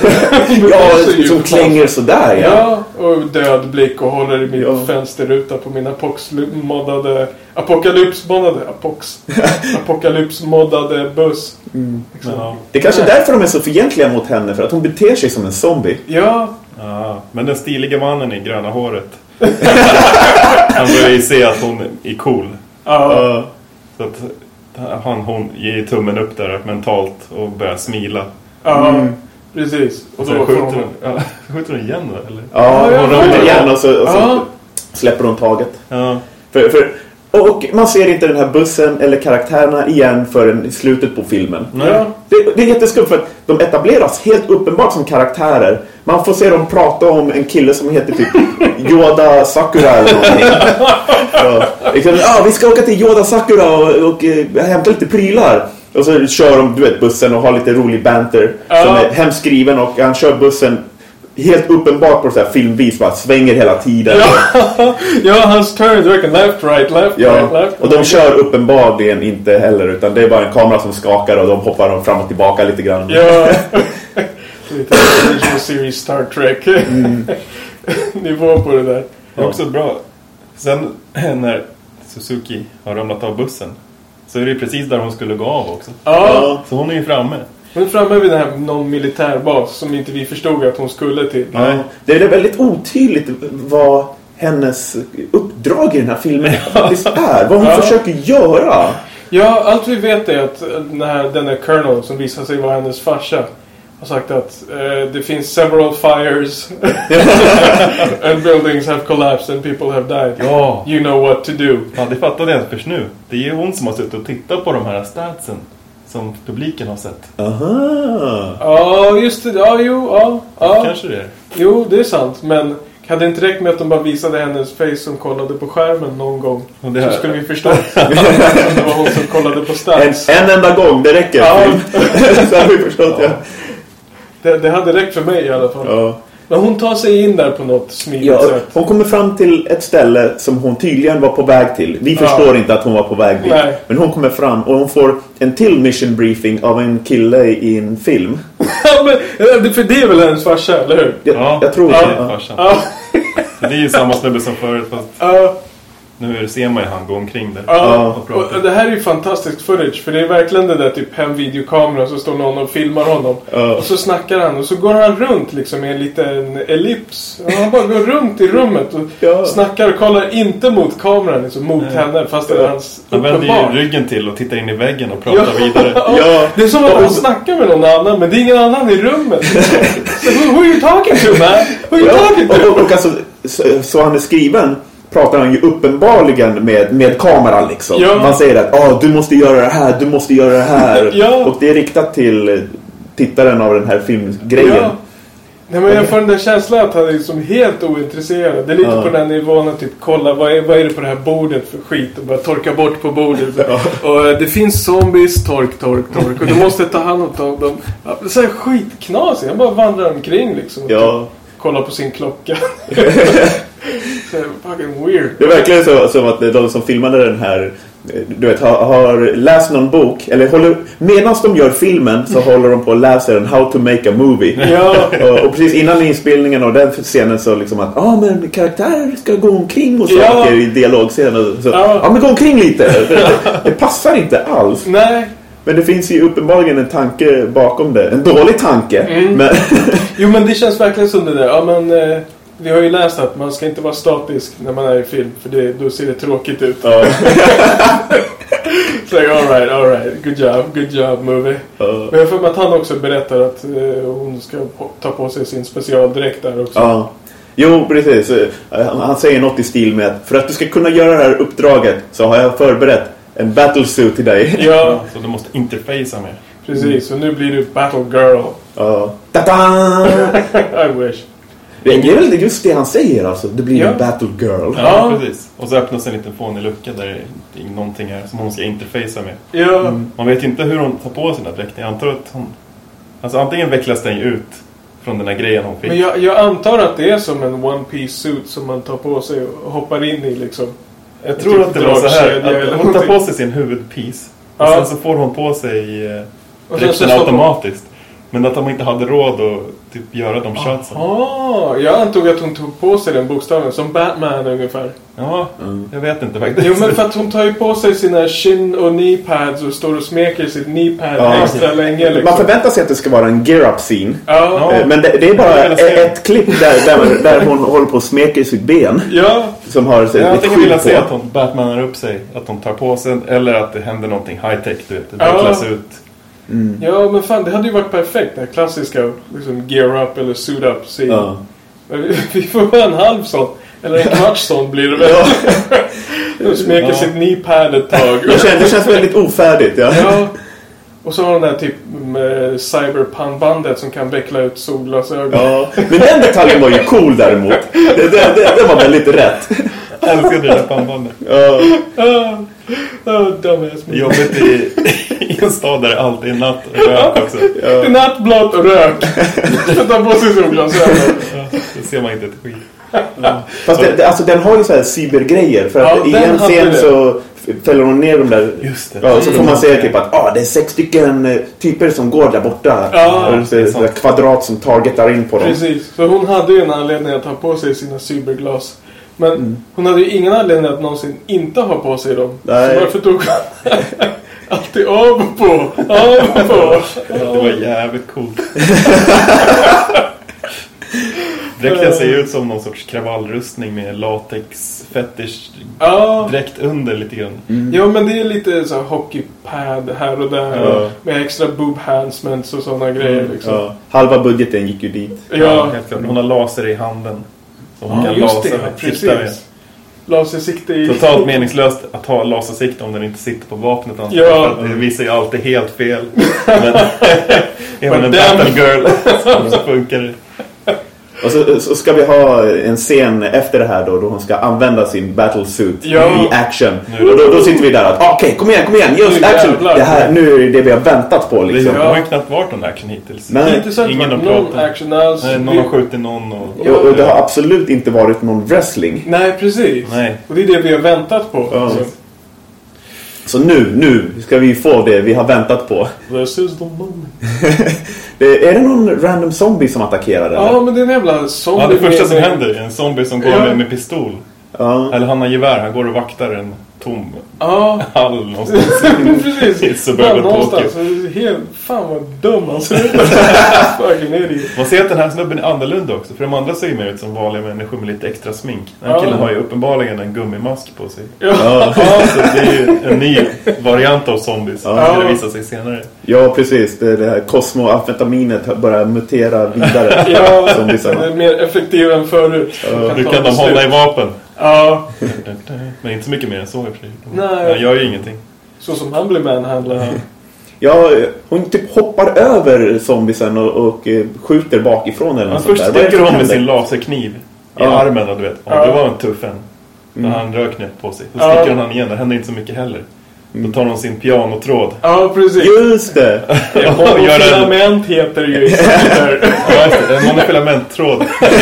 Speaker 2: Som klänger sådär,
Speaker 1: ja. Och död blick och håller i min fönsterruta på min apokalypsmoddade buss.
Speaker 2: Det är kanske därför de är så fientliga mot henne, för att hon beter sig som en zombie.
Speaker 1: Ja,
Speaker 3: men den stiliga mannen i gröna håret. Han börjar ju se att hon är cool. Så att hon ger tummen upp där mentalt och börjar smila.
Speaker 1: Ja, precis.
Speaker 3: Och så skjuter hon igen då, eller?
Speaker 2: Ja, hon skjuter igen och så släpper hon taget.
Speaker 3: Ja.
Speaker 2: Och man ser inte den här bussen eller karaktärerna igen förrän i slutet på filmen.
Speaker 3: Ja.
Speaker 2: Det är jätteskumt för att de etableras helt uppenbart som karaktärer. Man får se dem prata om en kille som heter typ Yoda Sakura eller någonting. Vi ska åka till Yoda Sakura och hämta lite prylar. Och så kör de bussen och har lite rolig banter som är hemskriven, och han kör bussen helt uppenbart på så här filmvis, bara svänger hela tiden.
Speaker 1: Ja, hans turns verkar left, right, left.
Speaker 2: Och de kör uppenbarligen inte heller, utan det är bara en kamera som skakar och de hoppar fram och tillbaka lite grann.
Speaker 1: Ja. Lite original series Star Trek. Nivå på det där.
Speaker 3: Det är också bra. Sen när Suzuki har ramlat av bussen, så är det precis där hon skulle gå av också.
Speaker 1: Ja.
Speaker 3: Så hon är ju framme.
Speaker 1: Hon är framme vid den här någon militärbas som inte vi förstod att hon skulle till.
Speaker 2: Nej. Det är väldigt otydligt vad hennes uppdrag i den här filmen faktiskt är. Vad hon försöker göra. Ja,
Speaker 1: allt vi vet är att den här Colonel som visar sig vara hennes farsa har sagt att det finns several fires and buildings have collapsed and people have died.
Speaker 3: Ja.
Speaker 1: You know what to do.
Speaker 3: Ja, det fattade jag inte först nu. Det är ju hon som har suttit och tittat på de här statsen som publiken har sett.
Speaker 2: Aha.
Speaker 1: Ja, just det. Ja.
Speaker 3: Kanske det är.
Speaker 1: Jo, det är sant. Men hade inte räckt med att de bara visade hennes face som kollade på skärmen någon gång. Så skulle vi förstå att det var hon som kollade på stats.
Speaker 2: En enda gång, det räcker.
Speaker 1: Ja.
Speaker 2: Så har vi förstått,
Speaker 1: Det hade räckt för mig i alla fall.
Speaker 2: Ja.
Speaker 1: Men hon tar sig in där på något smidigt sätt.
Speaker 2: Hon kommer fram till ett ställe som hon tydligen var på väg till. Vi förstår inte att hon var på väg dit.
Speaker 1: Nej.
Speaker 2: Men hon kommer fram och hon får en till mission briefing av en kille i en film.
Speaker 1: Men, för det är väl hennes farsa, eller hur?
Speaker 2: Jag tror det.
Speaker 3: Ja. Det är ju samma snubbe som förut, fast nu ser man ju han gå omkring där.
Speaker 1: Och det här är ju fantastiskt footage, för det är verkligen det där typ hemvideokamera, så står någon och filmar honom. Och så snackar han och så går han runt liksom i en liten ellips. Han bara går runt i rummet och snackar och kollar inte mot kameran, liksom, mot henne, fast det är hans
Speaker 3: han vänder ju ryggen till och tittar in i väggen och pratar vidare.
Speaker 1: Det är som att han snackar med någon annan, men det är ingen annan i rummet. So, who are you talking to, man? Who are you talking to?
Speaker 2: Och alltså, så han är skriven pratar han ju uppenbarligen med kameran liksom. Man säger att du måste göra det här, du måste göra det här. Och det är riktat till tittaren av den här filmgrejen.
Speaker 1: Nej, men jag får den där känslan att han är liksom helt ointresserad. Det är lite på den nivån att typ kolla vad är det på det här bordet för skit och bara torka bort på bordet. Och det finns zombies, tork. Och du måste ta hand om dem. Så här skitknasig. Han bara vandrar omkring liksom. Kolla på sin klocka. Så fucking weird.
Speaker 2: Det är verkligen så att de som filmade den här, du vet, har läst någon bok, eller medan de gör filmen så håller de på att läsa den How to make a movie. Och precis innan inspelningen av den scenen så liksom att men karaktärer ska gå omkring och saker i dialogscenen. Så, men gå omkring lite. Det passar inte alls.
Speaker 1: Nej.
Speaker 2: Men det finns ju uppenbarligen en tanke bakom det. En dålig tanke. Men
Speaker 1: jo, men det känns verkligen som det där. Vi har ju läst att man ska inte vara statisk när man är i film, för då ser det tråkigt ut. Så all right, good job movie. Men jag får med att han också berättar att hon ska ta på sig sin specialdräkt där också.
Speaker 2: Jo, precis. Han säger något i stil med att för att du ska kunna göra det här uppdraget så har jag förberett en battlesuit till dig.
Speaker 3: Så du måste interfacea med.
Speaker 1: Precis, och nu blir du battle girl.
Speaker 2: Ta-da!
Speaker 1: I wish.
Speaker 2: Det är väl just det han säger, alltså. Det blir en battle girl.
Speaker 3: Ja, precis. Och så öppnas en liten fånig lucka där någonting är som hon ska interfacea med. Man vet ju inte hur hon tar på sig den här dräkten. Jag antar att hon... Alltså antingen vecklas den ut från den här grejen hon fick.
Speaker 1: Men jag antar att det är som en one piece suit som man tar på sig och hoppar in i liksom.
Speaker 3: Jag tror att det var så här att hon tar på sig sin huvudpiece. Och sen så får hon på sig dräkten automatiskt. Men att de inte hade råd att typ göra de shotsen.
Speaker 1: Jag antog att hon tog på sig den bokstaven som Batman ungefär.
Speaker 3: Ja, jag vet inte faktiskt.
Speaker 1: Jo, men för att hon tar ju på sig sina shin- och knee-pads och står och smeker sitt knee-pad extra länge. Liksom.
Speaker 2: Man förväntar sig att det ska vara en gear-up-scene.
Speaker 1: Ja.
Speaker 2: Men det är bara ett klipp där hon håller på att smeka i sitt ben.
Speaker 1: Ja.
Speaker 2: Som har
Speaker 3: jag antingen vill se att hon Batmanar upp sig, att hon tar på sig, eller att det händer någonting high-tech, du vet. Det vecklas ut.
Speaker 1: Mm. Ja, men fan, det hade ju varit perfekt. Det här klassiska liksom gear up eller suit up scene.
Speaker 2: Ja.
Speaker 1: Vi får bara en halv sån. Eller en kvart sån blir det väl. De smeker sitt knee-pad ett tag.
Speaker 2: Det känns väldigt ofärdigt, ja.
Speaker 1: Och så har den där typ med cyberpannbandet som kan veckla ut solglasögon.
Speaker 2: Ja, men den detaljen var ju cool däremot. Det var väldigt rätt.
Speaker 3: Jag älskade det där pannbandet. Jobbigt i en stad där det alltid är natt och rök också.
Speaker 1: Det är natt, blått och rök. Ta på sig solglasögon.
Speaker 3: Det ser man inte ett skit.
Speaker 2: Fast alltså, den har ju så här cybergrejer. För att i en scen så fäller hon ner de där.
Speaker 3: Just det.
Speaker 2: Ja, så får man säga typ att det är 6 stycken typer som går där borta. Det är så kvadrat som targetar in på dem.
Speaker 1: Precis, för hon hade ju en anledning att ha på sig sina cyberglas. Men hon hade ju ingen anledning att någonsin inte ha på sig dem.
Speaker 2: Nej.
Speaker 1: Så varför tog hon alltid av och på?
Speaker 3: Det var jävligt coolt. Dräkten ser ut som någon sorts kravallrustning med latex fetish dräkt under lite grann.
Speaker 1: Ja, men det är lite så här hockeypad här och där med extra boob enhancements och sådana grejer liksom.
Speaker 2: Ja. Halva budgeten gick ju dit.
Speaker 3: Ja, helt klart. Hon har laser i handen. Så hon kan
Speaker 1: precis. Lasersikte i...
Speaker 3: Totalt meningslöst att ha lasersikte om den inte sitter på vapnet. Det visar ju alltid helt fel. Men även en battle girl så funkar det.
Speaker 2: Och så ska vi ha en scen efter det här då hon ska använda sin battlesuit i action. Och då sitter vi där att okej, kom igen, just action. Det här, nu är det vi har väntat på liksom.
Speaker 3: Det har ju knappt varit någon action hittills.
Speaker 1: Nej, inte så ingen har någon action alls.
Speaker 3: Nej, någon har skjutit någon.
Speaker 2: Och det har absolut inte varit någon wrestling.
Speaker 1: Nej, precis.
Speaker 3: Nej.
Speaker 1: Och det är det vi har väntat på. Alltså.
Speaker 2: Så nu ska vi få det vi har väntat på.
Speaker 1: This is the moment.
Speaker 2: Är det någon random zombie som attackerar det?
Speaker 1: Ja, men det är en jävla zombie.
Speaker 3: Ja, det första som händer är en zombie som går med pistol.
Speaker 2: Ja.
Speaker 3: Eller han har gevär, han går och vaktar en tom hall någonstans.
Speaker 1: Precis. Någonstans. Helt fan vad dum han ser ut.
Speaker 3: Man ser att den här snubben är annorlunda också. För de andra ser ju mer ut som vanliga människor med lite extra smink. Den här killen har ju uppenbarligen en gummimask på sig. Så det är ju en ny variant av zombies. Det visar sig senare.
Speaker 2: Ja, precis. Det här kosmoamfetaminet börjar mutera vidare.
Speaker 1: Det är mer effektivt än förut.
Speaker 3: Nu kan de hålla i vapen.
Speaker 1: Ja.
Speaker 3: Men inte så mycket mer än så i och för sig.
Speaker 1: Nej.
Speaker 3: Han gör ju ingenting.
Speaker 1: Så som han blir manhandlad.
Speaker 2: Ja, hon typ hoppar över zombiesen och skjuter bakifrån eller något sånt där.
Speaker 3: Först sticker hon med sin laserkniv i armen och du vet. Det var en tuff en. När han röknät på sig. Så sticker han igen, det händer inte så mycket heller. Då tar hon sin pianotråd.
Speaker 1: Ja, precis.
Speaker 2: Just det.
Speaker 1: Monofilament heter det ju.
Speaker 3: En monofilamenttråd.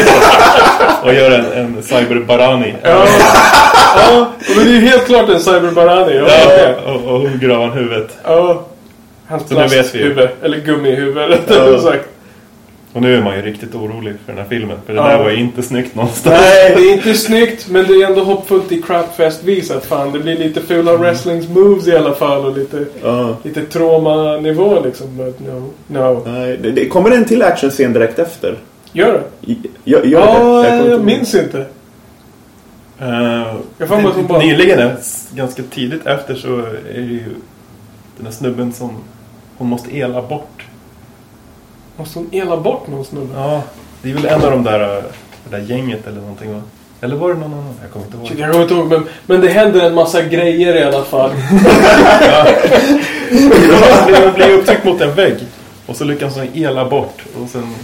Speaker 3: Och gör en cyberbarani.
Speaker 1: Och det är ju helt klart en cyberbarani.
Speaker 3: Och hugger av han huvudet.
Speaker 1: Hans plasthuvud. Eller gummihuvud, rättare sagt.
Speaker 3: Och nu är man ju riktigt orolig för den här filmen. För det där var ju inte snyggt någonstans.
Speaker 1: Nej, det är inte snyggt. Men det är ändå hoppfullt i Crapfest-vis. Att fan, det blir lite fula wrestlings-moves i alla fall. Och lite trauma-nivå liksom. But no.
Speaker 2: Nej, det kommer en till actionscen direkt efter.
Speaker 1: Gör det? Jag minns inte.
Speaker 3: Nyligen, ganska tidigt efter, så är det ju den här snubben som hon måste ela bort.
Speaker 1: Måste hon ela bort någon snubbe?
Speaker 3: Ja, det är väl en av de där, det där gänget eller någonting, va? Eller var det någon annan? Jag kommer inte ihåg.
Speaker 1: Men det händer en massa grejer i alla fall.
Speaker 3: Det blir upptryckt mot en vägg. Och så lyckas hon ela bort. Och sen...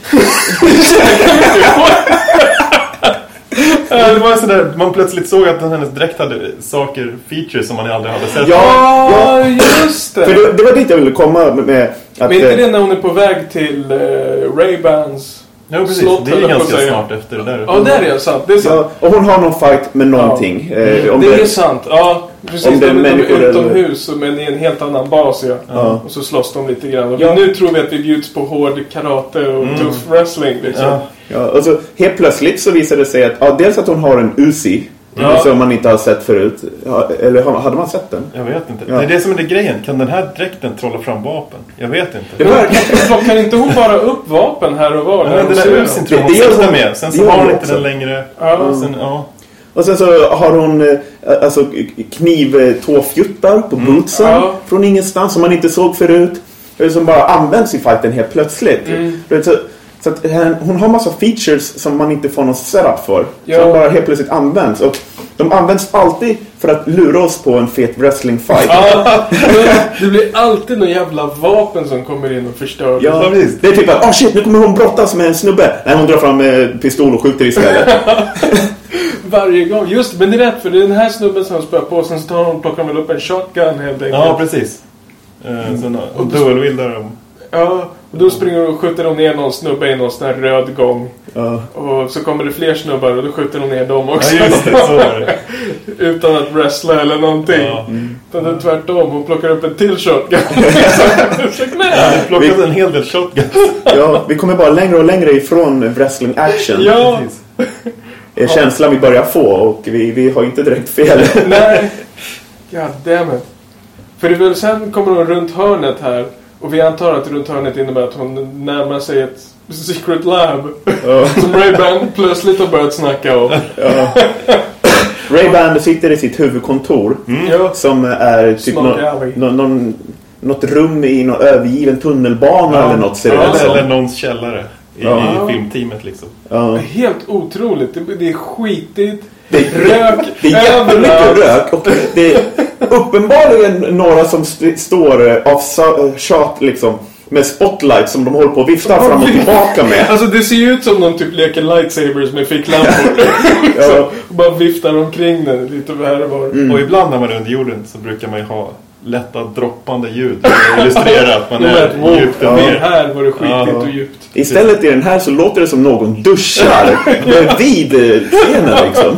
Speaker 3: Det var så där, man plötsligt såg att hennes dräkt hade features som man aldrig hade sett.
Speaker 1: Ja, just det.
Speaker 2: För det var dit jag ville komma med att...
Speaker 1: Men inte det när hon är på väg till Ray-Bans
Speaker 3: Ja, precis. Slott, det är ganska snart efter det där.
Speaker 1: Ja, det är sant. Det är sant.
Speaker 2: Ja, och hon har någon fight med någonting.
Speaker 1: Det är sant. Ja. Precis, om det är människor utomhus eller... men i en helt annan bas. Ja. Och så slåss de lite grann. Och nu tror vi att vi bjuds på hård karate och tuff wrestling. Liksom.
Speaker 2: Ja, och så helt plötsligt så visade det sig att dels att hon har en Uzi. Som man inte har sett förut. Eller hade man sett den?
Speaker 3: Jag vet inte. Det är det som är det grejen. Kan den här dräkten trolla fram vapen? Jag vet inte.
Speaker 1: Kan inte hon bara upp vapen här och var?
Speaker 3: Men den där Uzin tror hon sätter med. Sen så har hon inte den längre.
Speaker 2: Och sen så har hon alltså knivtåfjuttar på bootsen från ingenstans som man inte såg förut. Som bara används i fighten helt plötsligt. Så att hon har massa features som man inte får någon setup för. Som bara helt plötsligt används. Och de används alltid för att lura oss på en fet wrestling fight.
Speaker 1: Det blir alltid någon jävla vapen som kommer in och förstör.
Speaker 2: Ja, precis. Det är typ att, shit, nu kommer hon brottas med en snubbe. Nej, hon drar fram pistol och skjuter istället.
Speaker 1: Varje gång. Just, men det är rätt, för det är den här snubben som spör på. Sen så tar hon och plockar väl upp en shotgun helt enkelt.
Speaker 3: Ja, precis. Och dual-wieldar dem.
Speaker 1: Ja, och då springer och skjuter de ner någon snubbe i någon sån här röd gång. Och så kommer det fler snubbar och då skjuter de ner dem också.
Speaker 3: Ja, just det, så är det.
Speaker 1: Utan att wrestla eller någonting. Utan det är tvärtom, hon plockar upp en till shotgun.
Speaker 3: Hon plockar en hel del shotgun.
Speaker 2: Ja, vi kommer bara längre och längre ifrån wrestling action.
Speaker 1: Ja.
Speaker 2: Känslan vi börjar få och vi har inte direkt fel.
Speaker 1: Nej, god damn it. För det väl sen kommer hon runt hörnet här. Och vi antar att runt hörnet innebär att hon närmar sig ett secret lab. Som Ray-Ban plötsligt har börjat snacka om.
Speaker 2: Ray-Ban sitter i sitt huvudkontor. Som är typ något rum i någon övergiven tunnelbana eller något.
Speaker 3: Eller någons källare i filmteamet liksom.
Speaker 1: Helt otroligt. Det är skitigt.
Speaker 2: Det är rök. Det är jättemycket rök. Och det är uppenbarligen några som står av shot liksom. Med spotlight som de håller på att vifta fram och tillbaka med.
Speaker 1: Alltså det ser ju ut som de typ leker lightsabers med ficklampor. Och bara viftar omkring den lite här och var.
Speaker 3: Och ibland när man är under jorden så brukar man ju ha lätta droppande ljud för att illustrera att man är djupt ner.
Speaker 1: Här var det skitigt och djupt.
Speaker 2: Istället i den här så låter det som någon duschar vid scenen liksom.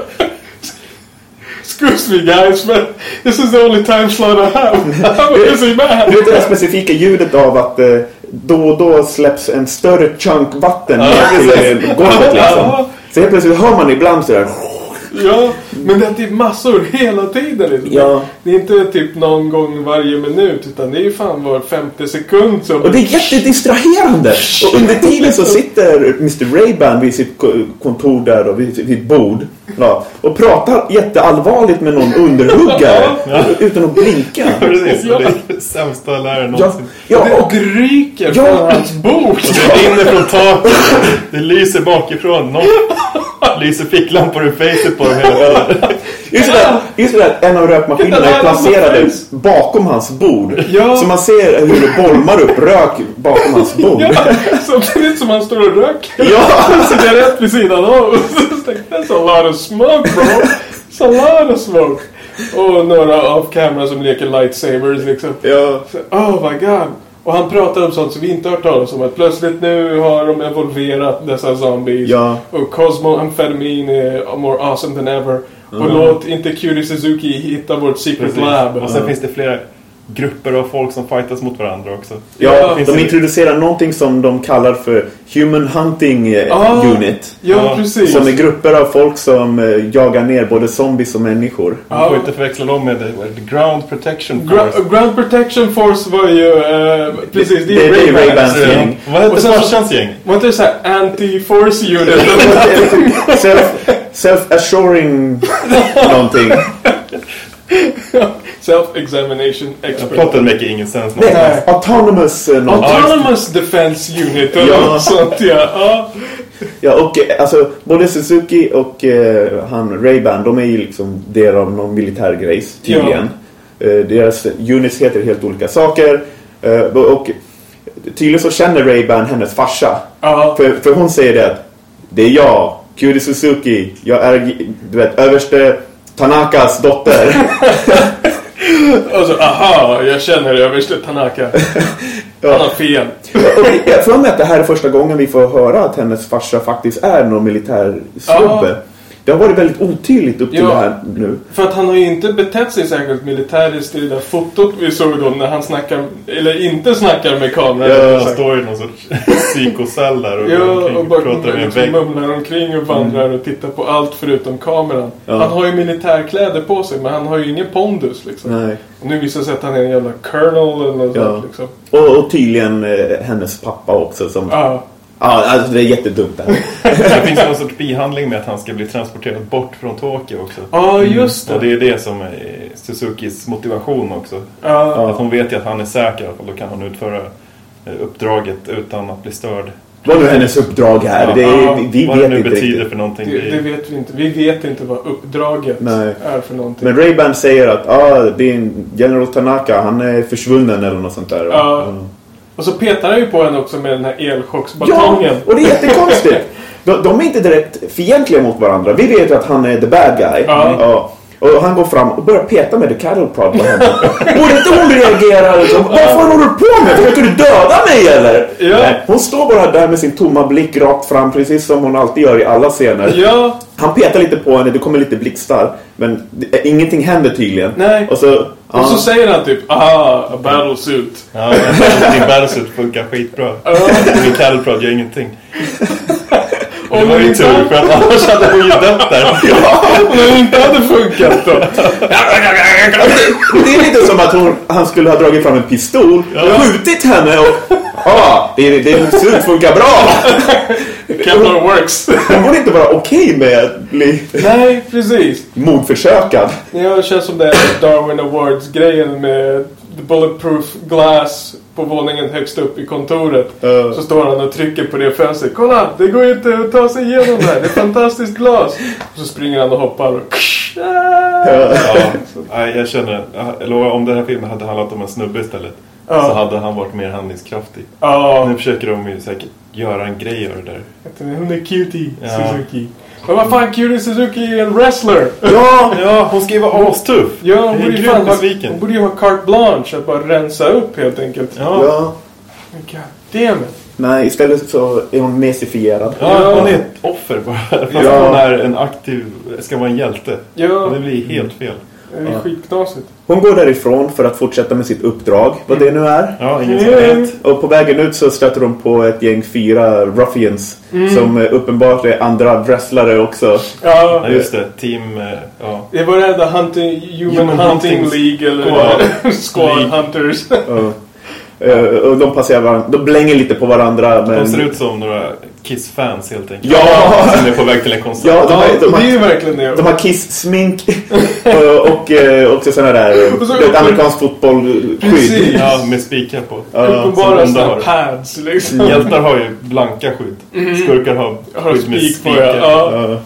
Speaker 1: Excuse me guys, but this is the only time slot I have.
Speaker 2: Du vet det specifika ljudet av att då och då släpps en större chunk vatten ner till golvet liksom. Så helt plötsligt hör man ibland sådär.
Speaker 1: Ja, men det är typ massor hela tiden liksom.
Speaker 2: Ja.
Speaker 1: Det är inte typ någon gång varje minut, utan det är ju fan var 50 sekund som...
Speaker 2: Och det är jättedistraherande. Och under tiden så sitter Mr. Ray-Ban vid sitt kontor där och vid sitt bord och pratar jätteallvarligt med någon underhuggare utan att blinka.
Speaker 3: Precis, det är sämsta läraren någonsin.
Speaker 1: Och ryker från hans bord.
Speaker 3: Och det rinner från taket. Det lyser bakifrån. Någon lyser ficklampor i facet på dem hela tiden. Just det där, en av rökmaskinerna är placerade bakom hans bord. Så man ser hur det bolmar upp rök bakom hans bord.
Speaker 1: Samtidigt som han står och röker. Cigarett vid sidan av. That's a lot of smoke, bro. It's a lot of smoke. Och några off-camera som leker lightsabers liksom. Oh my god. Och han pratar om sånt som vi inte har hört talas om. Att plötsligt nu har de evolverat dessa zombies. Och Cosmo Amphetamine är more awesome than ever. Och låt inte Cutie Suzuki hitta vårt secret lab.
Speaker 3: Och sen finns det flera grupper av folk som fightas mot varandra också.
Speaker 2: De introducerar någonting som de kallar för Human Hunting Unit.
Speaker 1: Precis.
Speaker 2: Som är grupper av folk som jagar ner både zombies och människor.
Speaker 3: Man får inte förväxla dem med Ground Protection Force.
Speaker 1: Ground Protection Force var ju precis,
Speaker 2: det är Ray-Bans gäng.
Speaker 3: Vad heter farsans gäng?
Speaker 1: Var inte det såhär Anti-Force Unit?
Speaker 2: Self-assuring någonting.
Speaker 1: Self-examination expert.
Speaker 3: Plotten make ingen sens.
Speaker 2: Autonomous
Speaker 1: Defense Unit. Sånt,
Speaker 2: och alltså både Suzuki och han Ray-Ban, de är ju liksom del av någon militär grejs tydligen. Deras units heter helt olika saker. Och tydligen så känner Ray-Ban hennes farsa. För hon säger det att det är jag, Cutie Suzuki. Jag är, du vet, överste Tanakas dotter.
Speaker 1: Och så, jag känner överste Tanaka. Han har fel.
Speaker 2: Jag tror att det här är första gången vi får höra att hennes farsa faktiskt är någon militär snubbe. Det har varit väldigt otydligt upp till det här nu.
Speaker 1: För att han har ju inte betett sig särskilt militäriskt i det där fotot vi såg då när han snackar, eller inte snackar med kameran.
Speaker 3: Ja, han står i någon sorts psykocell där
Speaker 1: och bara mumlar omkring och vandrar och tittar på allt förutom kameran. Ja. Han har ju militärkläder på sig, men han har ju ingen pondus liksom. Nej. Och nu visar sig att han är en jävla colonel eller något sånt liksom.
Speaker 2: Och tydligen hennes pappa också som... Ja, alltså det är jättedumt där.
Speaker 3: Det finns någon sorts bihandling med att han ska bli transporterad bort från Tokyo också.
Speaker 1: Ja, just det.
Speaker 3: Och det är det som är Suzukis motivation också. Att hon vet ju att han är säker och då kan hon utföra uppdraget utan att bli störd.
Speaker 2: Vad är hennes uppdrag här? Vi
Speaker 3: vad
Speaker 2: vet
Speaker 3: det nu
Speaker 2: inte
Speaker 3: betyder
Speaker 2: riktigt.
Speaker 3: för någonting.
Speaker 1: Det vet vi inte. Vi vet inte vad uppdraget är för någonting.
Speaker 2: Men Ray-Ban säger att det är General Tanaka, han är försvunnen eller något sånt där.
Speaker 1: Och så petar han ju på henne också med den här elchocksbatongen.
Speaker 2: Ja, och det är jättekonstigt. De är inte direkt fientliga mot varandra. Vi vet att han är the bad guy. Ja. Och han går fram och börjar peta med the cattle prod på henne. Borde inte hon reagera liksom? Vad fan håller du på med? Försöker du döda mig eller? Ja. Nej, hon står bara där med sin tomma blick rakt fram, precis som hon alltid gör i alla scener. Ja. Han petar lite på henne, det kommer lite blixtar. Men ingenting händer tydligen.
Speaker 1: Nej. Och så säger han typ, a battlesuit.
Speaker 3: Ja, din battlesuit funkar skitbra. Min cattle prod gör ingenting. Och det var ju tur, för att annars hade hon ju dött där.
Speaker 1: Om det inte hade funkat då.
Speaker 2: Det är lite som att han skulle ha dragit fram en pistol och skjutit henne och... det funkar bra.
Speaker 1: Kevlar works.
Speaker 2: Hon borde inte vara okej med att bli...
Speaker 1: Nej, precis.
Speaker 2: Mordförsökad.
Speaker 1: Ja, det känns som det är Darwin Awards-grejen med the bulletproof glass på våningen högst upp i kontoret. Så står han och trycker på det fönstret. Kolla, det går inte att ta sig igenom där. Det är fantastiskt glas. Och så springer han och hoppar och...
Speaker 3: Jag känner, eller om den här filmen hade handlat om en snubbe istället, så hade han varit mer handlingskraftig. Nu försöker de ju säkert göra en grej av det där.
Speaker 1: Hon är cutie, Suzuki. Men vad fan, Cutie Suzuki är en wrestler.
Speaker 3: Ja, hon ska ju vara astuff.
Speaker 1: Ja, hon borde ju ha carte blanche att bara rensa upp helt enkelt.
Speaker 2: Ja.
Speaker 1: God damn it.
Speaker 2: Nej, istället så är hon mesifierad.
Speaker 3: Ja, hon är ett offer bara. Fast hon är en aktiv, ska vara en hjälte. Ja. Det blir helt fel.
Speaker 1: Det är skitknasigt.
Speaker 2: Hon går därifrån för att fortsätta med sitt uppdrag, vad det nu är.
Speaker 3: Ja, ingen som vet.
Speaker 2: Och på vägen ut så stöter de på ett gäng 4 ruffians som uppenbart är andra wrestlare också.
Speaker 3: Ja, just det. Team,
Speaker 1: Det var det där Human Hunting League eller Squad Hunters.
Speaker 2: Och de passerar varandra, de blänger lite på varandra. Men...
Speaker 3: De ser ut som några Kiss-fans helt enkelt.
Speaker 2: Ja!
Speaker 3: Som är på väg till en konsert.
Speaker 2: Ja,
Speaker 1: det är ju verkligen det.
Speaker 2: De har Kiss-smink och också sådana där ett amerikansk fotbollskydd.
Speaker 3: Ja, med spikar på.
Speaker 1: Uppenbara sådana pads liksom.
Speaker 3: Hjältar har ju blanka skydd. Skurkar har skydd med spikar.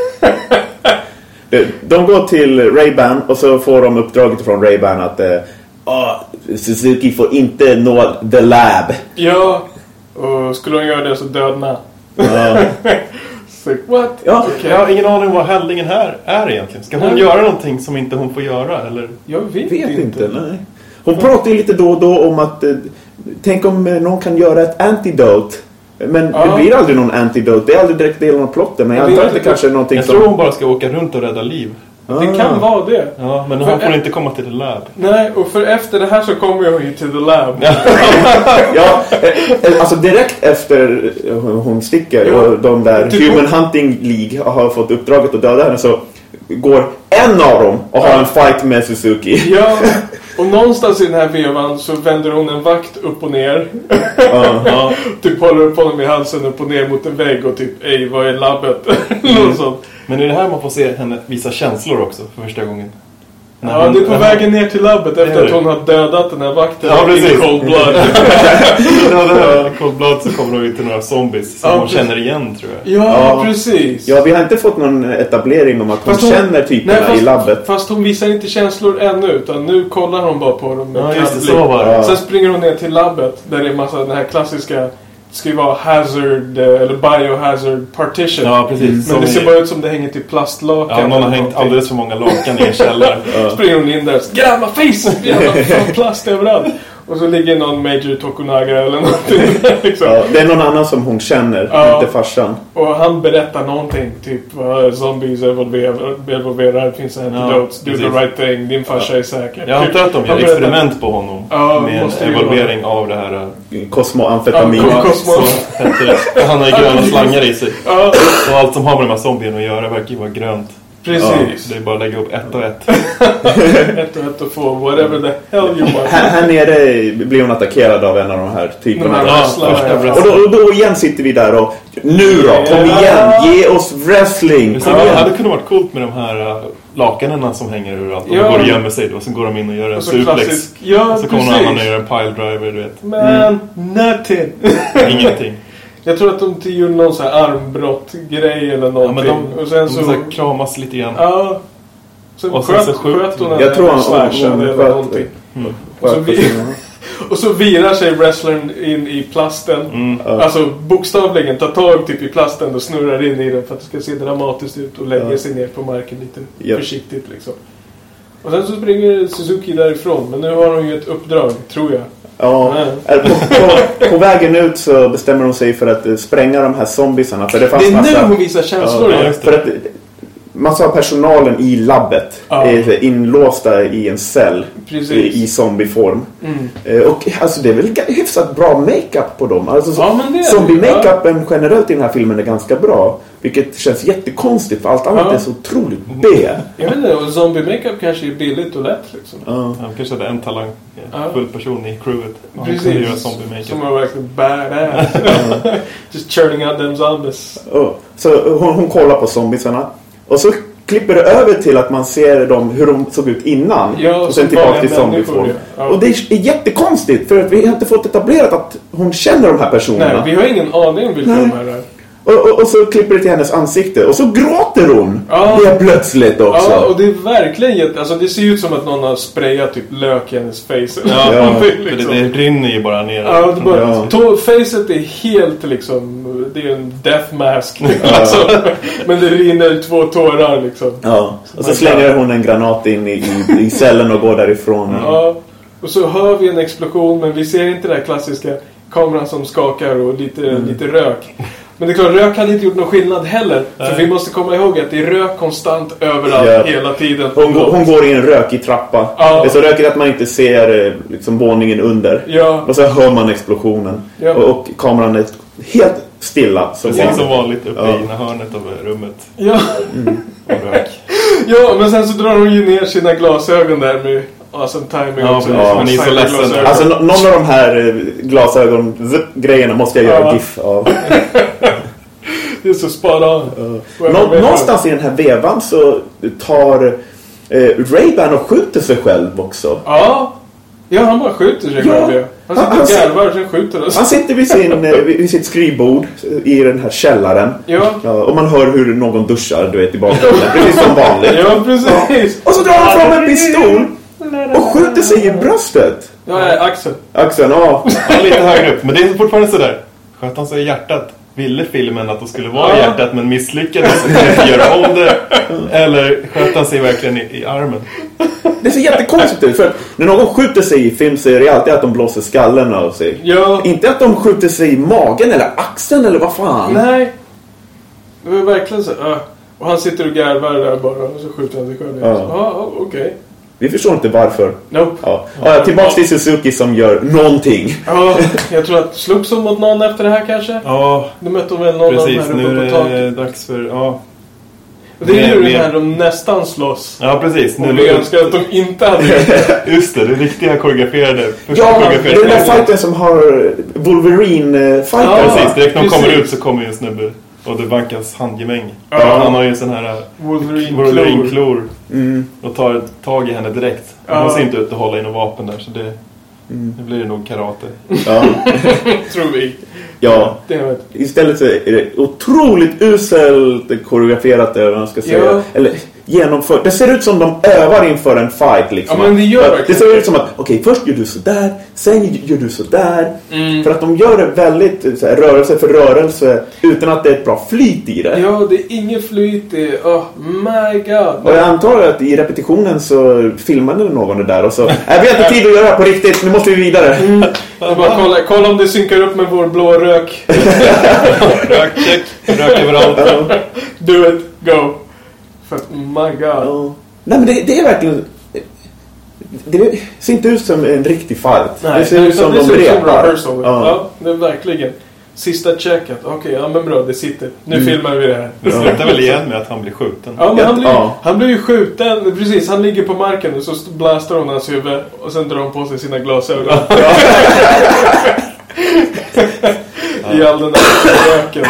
Speaker 2: De går till Ray-Ban och så får de uppdraget från Ray-Ban att Suzuki får inte nå the lab.
Speaker 1: Ja, och skulle hon göra det så dödna. So, what?
Speaker 3: Ja, okay. Jag har ingen aning vad handlingen här är egentligen. Ska hon göra någonting som inte hon får göra? Eller?
Speaker 2: Jag vet inte. Nej. Hon pratar ju lite då och då om att tänk om någon kan göra ett antidote. Men det blir aldrig någon antidote. Det är aldrig direkt delen av plotten. Men jag antar att det kanske är någonting
Speaker 3: som... Jag tror hon bara ska åka runt och rädda liv.
Speaker 1: Det kan vara det.
Speaker 3: Ja, men hon får inte komma till the lab.
Speaker 1: Nej, och för efter det här så kommer hon ju till the lab.
Speaker 2: Ja, alltså direkt efter hon sticker och de där Human Hunting League har fått uppdraget att döda henne, så går en av dem och har en fight med Suzuki.
Speaker 1: Ja, och någonstans i den här vevan så vänder hon en vakt upp och ner. Typ håller upp honom i halsen upp och ner mot en vägg och typ, ej, vad är labbet? Något sånt.
Speaker 3: Men är det här man får se henne visa känslor också för första gången?
Speaker 1: Ja, det är på vägen ner till labbet efter att hon har dödat den här vakten.
Speaker 3: Ja, precis.
Speaker 1: Cold Blood.
Speaker 3: Cold Blood så kommer de ut till några zombies som hon känner igen, tror jag.
Speaker 1: Ja, precis.
Speaker 2: Ja, vi har inte fått någon etablering om att hon känner typerna i labbet. Fast
Speaker 1: hon visar inte känslor ännu, utan nu kollar hon bara på dem.
Speaker 3: Ja, just det, så var det.
Speaker 1: Sen springer hon ner till labbet där det är massa den här klassiska... ska ju vara hazard eller biohazard partition.
Speaker 3: Ja, precis.
Speaker 1: Men det ser bara ut som det hänger till plastlakan.
Speaker 3: Ja, någon har hängt alldeles för många lakan i en källare.
Speaker 1: Springer hon in där, get out my face! Jävla plast överallt. Och så ligger någon Major Tokunaga eller någonting. Liksom.
Speaker 2: Ja, det är någon annan som hon känner, inte farsan.
Speaker 1: Och han berättar någonting, typ zombies evolverar, det finns en antidote, do the right thing, din farsa är säker.
Speaker 3: Jag antar att de gör experiment på honom med en evolvering av det här
Speaker 2: Kosmoamfetamin.
Speaker 3: Han har ju gröna slangar i sig. Och allt som har med de här zombierna att göra verkar ju vara grönt.
Speaker 1: Precis.
Speaker 3: Det är bara att lägga upp 1 och 1.
Speaker 1: 1 och 1 och få whatever the hell you want.
Speaker 2: Här nere blir hon attackerad av en av de här typerna. Och då igen sitter vi där och nu då, kom igen, ge oss wrestling.
Speaker 3: Det hade kunnat varit coolt med de här lakanerna som hänger ur allt. De går och gömmer sig då, sen går de in och gör en suplex. Så kommer någon annan och gör en piledriver, du vet.
Speaker 1: Men, nothing.
Speaker 3: Ingenting.
Speaker 1: Jag tror att de gjorde någon så här armbrott-grej eller någonting.
Speaker 3: Ja, men
Speaker 1: och sen
Speaker 3: de så kramas lite grann.
Speaker 1: Ja.
Speaker 3: Och
Speaker 1: sen sköt hon
Speaker 2: jag tror
Speaker 1: hon eller någonting. Och så virar sig wrestlern in i plasten. Alltså bokstavligen tar tag typ i plasten och snurrar in i den för att det ska se dramatiskt ut och lägger sig ner på marken lite försiktigt liksom. Och sen så springer Suzuki därifrån. Men nu har hon ju ett uppdrag, tror jag.
Speaker 2: Ja, på vägen ut så bestämmer de sig för att spränga de här zombiesarna. För det är
Speaker 1: nu hon visar känslor.
Speaker 2: Ja, för att massa av personalen i labbet är inlåsta i en cell i zombieform. Och alltså det är väl hyfsat bra makeup på dem. Alltså, zombie-makeupen generellt i den här filmen är ganska bra. Vilket känns jättekonstigt för allt annat är så otroligt B.
Speaker 1: Jag vet inte, och zombie-makeup kanske är billigt och lätt liksom.
Speaker 3: Han kanske hade en talang, full person i crewet.
Speaker 1: Precis, som var verkligen badass. Just churning out them zombies.
Speaker 2: Så hon kollar på zombiesarna. Och så klipper det över till att man ser dem, hur de såg ut innan. Och sen tillbaka till zombieform. Och det är jättekonstigt för att vi har inte fått etablerat att hon känner de här personerna.
Speaker 1: Nej, vi har ingen aning om vilka de här är.
Speaker 2: Och så klipper det till hennes ansikte. Och så gråter hon. Det är plötsligt också.
Speaker 1: Ja, och det är verkligen alltså det ser ut som att någon har sprayat typ lök i hennes face.
Speaker 3: Det rinner ju bara ner.
Speaker 1: Facet är helt liksom, det är en death mask. Alltså, men det rinner 2 tårar liksom.
Speaker 2: Och så slänger hon en granat in i cellen och går därifrån.
Speaker 1: Och så hör vi en explosion, men vi ser inte den klassiska kameran som skakar och lite rök. Men det är klart, rök hade inte gjort någon skillnad heller. För vi måste komma ihåg att det är rök konstant överallt hela tiden.
Speaker 2: Hon går i en rökig trappa. Det är så rökigt att man inte ser liksom våningen under. Och så hör man explosionen. Och kameran är helt stilla.
Speaker 3: Precis som vanligt uppe i hörnet av rummet. Och rök.
Speaker 1: Men sen så drar hon ju ner sina glasögon där med awesome timing också.
Speaker 3: Men ni är så ledsen.
Speaker 2: Alltså någon av de här glasögon-grejerna måste jag göra GIF av.
Speaker 1: Det är så spot on.
Speaker 2: Någonstans i den här vevan så tar Ray-Ban och skjuter sig själv också.
Speaker 1: Ja, han bara skjuter sig själv. Han sitter och garvar och skjuter oss.
Speaker 2: Han sitter vid sitt skrivbord i den här källaren. Och man hör hur någon duschar, du vet, i bakgrunden. Precis som vanligt.
Speaker 1: Ja, precis.
Speaker 2: Och så drar han fram en pistol och skjuter sig i bröstet. Axeln,
Speaker 3: lite högre upp. Men det är fortfarande sådär. Sköt han sig i hjärtat. Ville filmen att det skulle vara i hjärtat men misslyckades att göra om det. Eller sköt han sig verkligen i armen.
Speaker 2: Det ser jättekonstigt ut. För när någon skjuter sig i film så är det alltid att de blåser skallen av sig. Inte att de skjuter sig i magen eller axeln eller vad fan.
Speaker 1: Nej. Det var verkligen så. Och han sitter och garvar där bara och så skjuter han sig själv. Okej.
Speaker 2: Vi förstår inte varför.
Speaker 1: Nope.
Speaker 2: Tillbaks till Suzuki som gör någonting.
Speaker 1: Jag tror att slogs de mot någon efter det här kanske. Nu mötte de väl någon av de här uppe på taket.
Speaker 3: Nu är det dags för...
Speaker 2: Det
Speaker 1: är ju det här de nästan slåss.
Speaker 3: Ja, precis.
Speaker 1: Nu vi önskar att de inte hade
Speaker 3: Just det riktiga koreograferade.
Speaker 2: Ja, det är den där fighten som har Wolverine-fighten.
Speaker 3: Ja, precis. Direkt när de kommer ut så kommer ju en snubbe. Och det vankas handgemäng. Han har ju en sån här Wolverine-klor. Och tar tag i henne direkt. Hon ser inte ut att hålla in något vapen där. Så det blir det nog karate.
Speaker 1: Tror vi.
Speaker 2: Ja, istället så är det otroligt uselt koreograferat, eller vad man ska säga. Eller genomfört. Det ser ut som de övar inför en fight liksom.
Speaker 1: Ja, men det gör
Speaker 2: det ser ut som att okej, först gör du så där, sen gör du så där. För att de gör det väldigt så här, rörelse för rörelse utan att det är ett bra flyt i det.
Speaker 1: Ja, det är ingen flyt i. Oh my god.
Speaker 2: Och jag antar att i repetitionen så filmade någon det där och så vi har inte tid att göra det här på riktigt, nu måste vi vidare.
Speaker 1: Bara kolla om det synkar upp med vår blå rök.
Speaker 3: Rökcheck, rök överallt.
Speaker 1: Do it, go. För my god.
Speaker 2: Nej, men det är verkligen... Det ser inte ut som en riktig fight.
Speaker 1: Nej,
Speaker 2: det ser ut som de repar.
Speaker 1: Ja, det är verkligen. Sista checket. Okej, ja men bra, det sitter. Nu filmar vi det här.
Speaker 3: Det slutar väl igen med att han blir skjuten.
Speaker 1: Ja, men han blir ju skjuten. Precis, han ligger på marken och så blastar hon hans huvud. Och sen drar hon på sig sina glasögon. I all den där röken.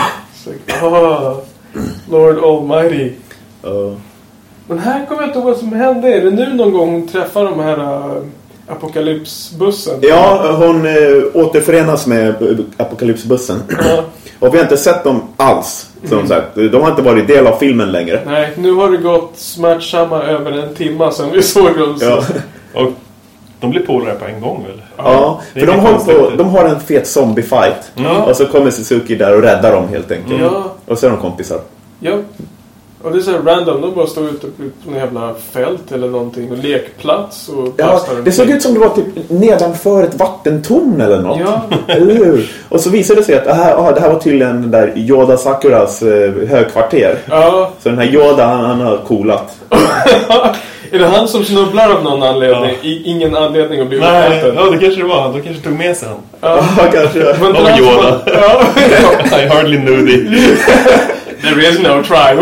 Speaker 1: Lord Almighty. Men här kommer jag inte ihåg vad som hände. Är det nu någon gång hon träffar de här apokalypsbussen?
Speaker 2: Ja, hon återförenas med apokalypsbussen. Och vi har inte sett dem alls, som sagt. De har inte varit del av filmen längre.
Speaker 1: Nej, nu har det gått smärtsamma över en timme sedan vi såg dem.
Speaker 2: Ja.
Speaker 3: Och de blir polare på en gång väl?
Speaker 2: Ja, för de har en fet zombie-fight. Och så kommer Suzuki där och räddar dem helt enkelt. Och så är de kompisar.
Speaker 1: Ja. Och det är så här random, de bara står ute på en jävla fält eller någonting och lekplats och
Speaker 2: det såg ut som det var typ nedanför ett vattentorn eller något.
Speaker 1: Ja.
Speaker 2: Eller hur? Och så visade det sig att det här var tydligen den där Yoda Sakuras högkvarter. Ja. Så den här Yoda, han har coolat.
Speaker 1: Är det han som snubblar av någon anledning? Ingen anledning att bli uppäten?
Speaker 3: Ja, det kanske det var han. De kanske tog med sig han.
Speaker 2: Ja, kanske.
Speaker 3: Vad var Yoda? I hardly knew thee.
Speaker 1: There is no try.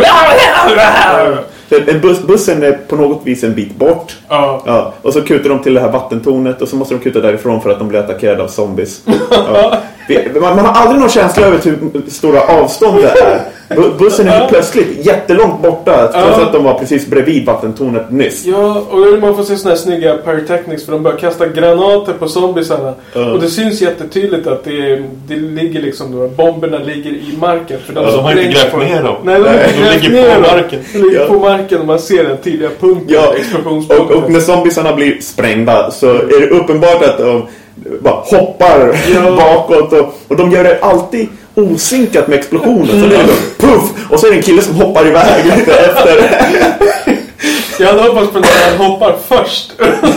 Speaker 2: Bussen är på något vis en bit bort. Ja, och så kutar de till det här vattentornet. Och så måste de kuta därifrån för att de blir attackerade av zombies. Ja. Man har aldrig någon känsla över hur stora avstånd det är. Bussen är plötsligt jättelångt borta. Trots att de var precis bredvid vattentornet nyss.
Speaker 1: Ja, och man får se såna här snygga pyrotechnics. För de börjar kasta granater på zombiesarna. Och det syns jättetydligt att det ligger liksom då, bomberna ligger i marken. För
Speaker 3: de har inte grävt ner dem.
Speaker 1: Nej,
Speaker 3: de ligger på marken.
Speaker 1: De ligger på marken och man ser den tydliga punkten. Explosionspunkten.
Speaker 2: Och när zombiesarna blir sprängda så är det uppenbart att de bara hoppar bakåt. Och de gör det alltid osynkat med explosionen. Så det är puff! Och så är det en kille som hoppar iväg lite efter.
Speaker 1: Jag hade hoppats på när han hoppar först.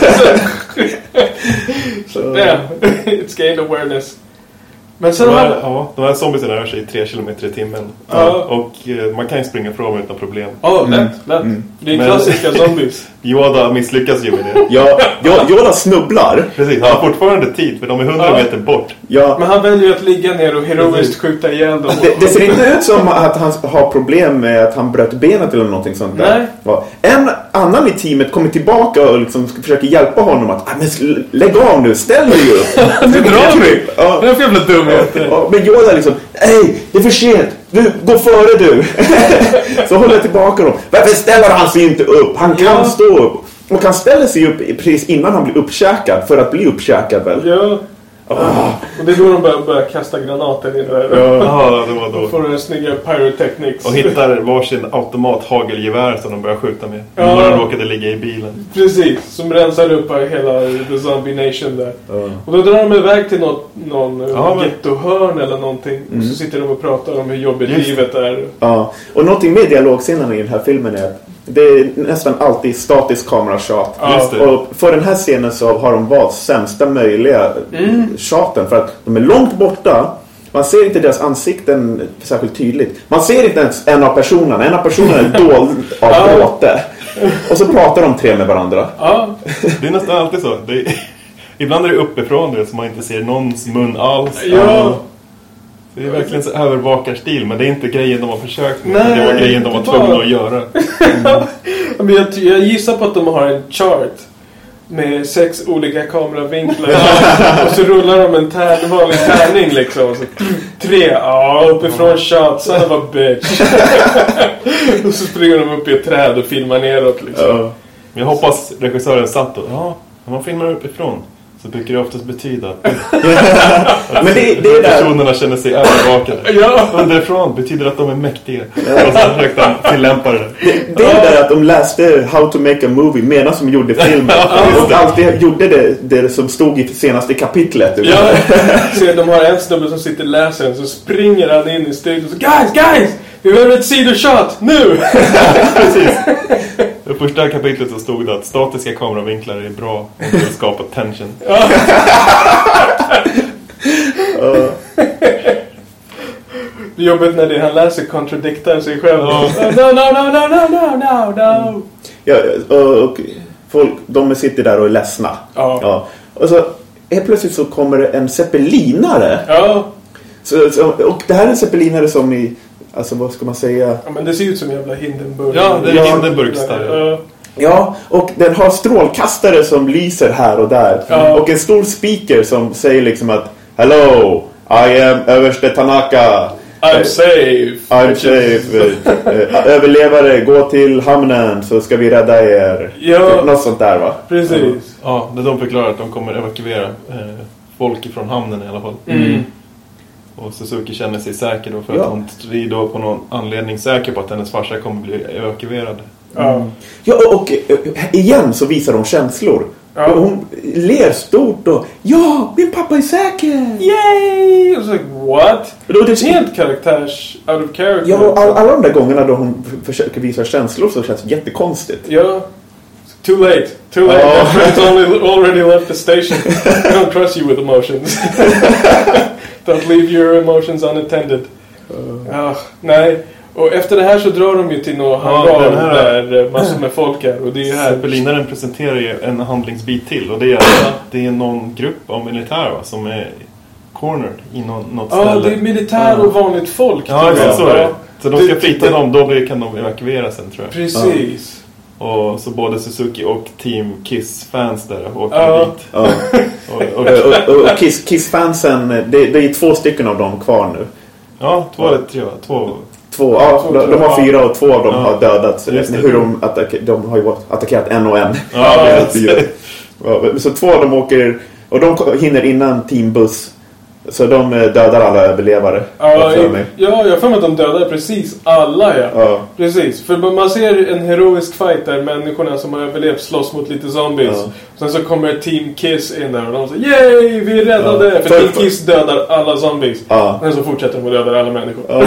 Speaker 1: Så it's gained awareness. Men sen
Speaker 3: de här zombiesarna rör sig i 3 kilometer i timmen. Och man kan ju springa från utan problem.
Speaker 1: Lätt. Det är klassiska zombies.
Speaker 3: Yoda misslyckas ju med det.
Speaker 2: Yoda snubblar.
Speaker 3: Precis, han har fortfarande tid för de är 100 meter bort.
Speaker 2: Ja.
Speaker 1: Men han väljer att ligga ner och heroiskt skjuta ihjäl dem.
Speaker 2: Det ser inte ut som att han har problem med att han bröt benet eller någonting sånt där. Nej. En annan i teamet kommer tillbaka och liksom försöker hjälpa honom att men lägg av nu, ställ dig upp.
Speaker 1: Det drar mig. Det är för jävla dumhet.
Speaker 2: Men Yoda liksom, hej, det är för sent. Du, gå före du. Så håller jag tillbaka dem. Varför ställer han sig inte upp? Han kan stå upp. Och han ställer sig upp precis innan han blir uppkäkad. För att bli uppkäkad väl?
Speaker 1: Ja. Och det är då de börjar kasta granater in där.
Speaker 3: Ja, det var då.
Speaker 1: Och får den snygga pyrotechnics.
Speaker 3: Och hittar varsin automathagelgevär som de börjar skjuta med. Några råkade ligga i bilen.
Speaker 1: Precis, som rensar upp hela The Zombie Nation där. Och då drar de iväg till någon gettohörn eller någonting. Och så sitter de och pratar om hur jobbigt livet är.
Speaker 2: Ja, och någonting med dialogscenerna i den här filmen är det är nästan alltid statisk kamerashot. Och för den här scenen så har de valt sämsta möjliga shoten för att de är långt borta. Man ser inte deras ansikten särskilt tydligt. Man ser inte ens en av personerna. En av personerna är dold av bråte. Och så pratar de tre med varandra.
Speaker 3: Det är nästan alltid så. Ibland är det uppifrån det så man inte ser någons mun alls. Det är verkligen så övervakarstil, men det är inte grejen de har försökt med. Det var grejen de var tvungna att göra.
Speaker 1: Men jag gissar på att de har en chart med 6 olika kameravinklar. Och så rullar de en vanlig tärning liksom. Så, 3, uppifrån shot, son of a bitch. Och så springer de upp i ett träd och filmar neråt liksom.
Speaker 3: Jag hoppas regissören satt och man filmar uppifrån. så brukar det oftast betyda att
Speaker 2: men det är
Speaker 3: personerna känner sig övervakade.
Speaker 1: Ja.
Speaker 3: Underifrån betyder att de är mäktiga. Och så försökte han tillämpa det.
Speaker 2: Det är där att de läste How to make a movie medan de gjorde filmen. Och alltid gjorde det som stod i senaste kapitlet.
Speaker 1: Ja, så de har en snubbe som sitter och läser den, så springer han in i studion och så guys! Vi behöver ett sidoshot, nu!
Speaker 3: Precis. I första kapitlet så stod det att statiska kameravinklar är bra om du vill skapa tension.
Speaker 1: Det är jobbigt när han läser kontradiktar sig själv. No.
Speaker 2: Ja, och folk, de sitter där och är ledsna. Ja. Och så helt plötsligt så kommer det en zeppelinare.
Speaker 1: Ja.
Speaker 2: Och det här är en zeppelinare som i, alltså vad ska man säga?
Speaker 1: Ja, men det ser ut som en jävla Hindenburg.
Speaker 3: Ja, det är Hindenburgs där.
Speaker 2: Ja, och den har strålkastare som lyser här och där. Och en stor speaker som säger liksom att hello, I am överste Tanaka.
Speaker 1: I'm safe.
Speaker 2: Överlevare, gå till hamnen så ska vi rädda er.
Speaker 1: Ja.
Speaker 2: Något sånt där, va?
Speaker 1: Precis.
Speaker 3: Ja, när de förklarar att de kommer evakuera folk ifrån hamnen i alla fall. Och Suzuki känner sig säker då för att hon är då på någon anledning säker på att hennes farsa kommer bli evakuerad.
Speaker 2: Ja, och igen så visar de känslor. Och hon ler stort och min pappa är säker.
Speaker 1: Yay! I was like, what?
Speaker 2: Det är
Speaker 1: helt karaktärs out of character.
Speaker 2: Ja, alla de där gångerna då hon försöker visa känslor så känns det jättekonstigt.
Speaker 1: Ja. Too late. It's already left the station. I don't trust you with emotions. Don't leave your emotions unattended. Nej. Och efter det här så drar de ju till någon hangar där massor med folk är. Och det är här.
Speaker 3: Zeppelinaren presenterar ju en handlingsbit till. Och det är någon grupp av militär som är cornered i något ställe.
Speaker 1: Ja, det är militär och vanligt folk.
Speaker 3: Ja, så är det. Så de ska flytta dem, då kan de evakuera sen, tror jag.
Speaker 1: Precis.
Speaker 3: Och så både Suzuki och Team Kiss-fans där åker dit.
Speaker 2: Och Kiss-fansen, det är 2 stycken av dem kvar nu.
Speaker 3: Ja, 2 eller 3.
Speaker 2: 2, de har 4 och 2 av dem har dödats. Hur de har ju attackerat en och en. Så 2 av dem åker, och de hinner innan teambuss. Så de dödar alla överlevare.
Speaker 1: Jag har för mig att de dödar precis alla. Precis, för man ser en heroisk fight där människorna som har överlevt slåss mot lite zombies. Sen så kommer Team Kiss in där och de säger yay, vi räddade. För Team Kiss dödar alla zombies. Men så fortsätter de att döda alla människor.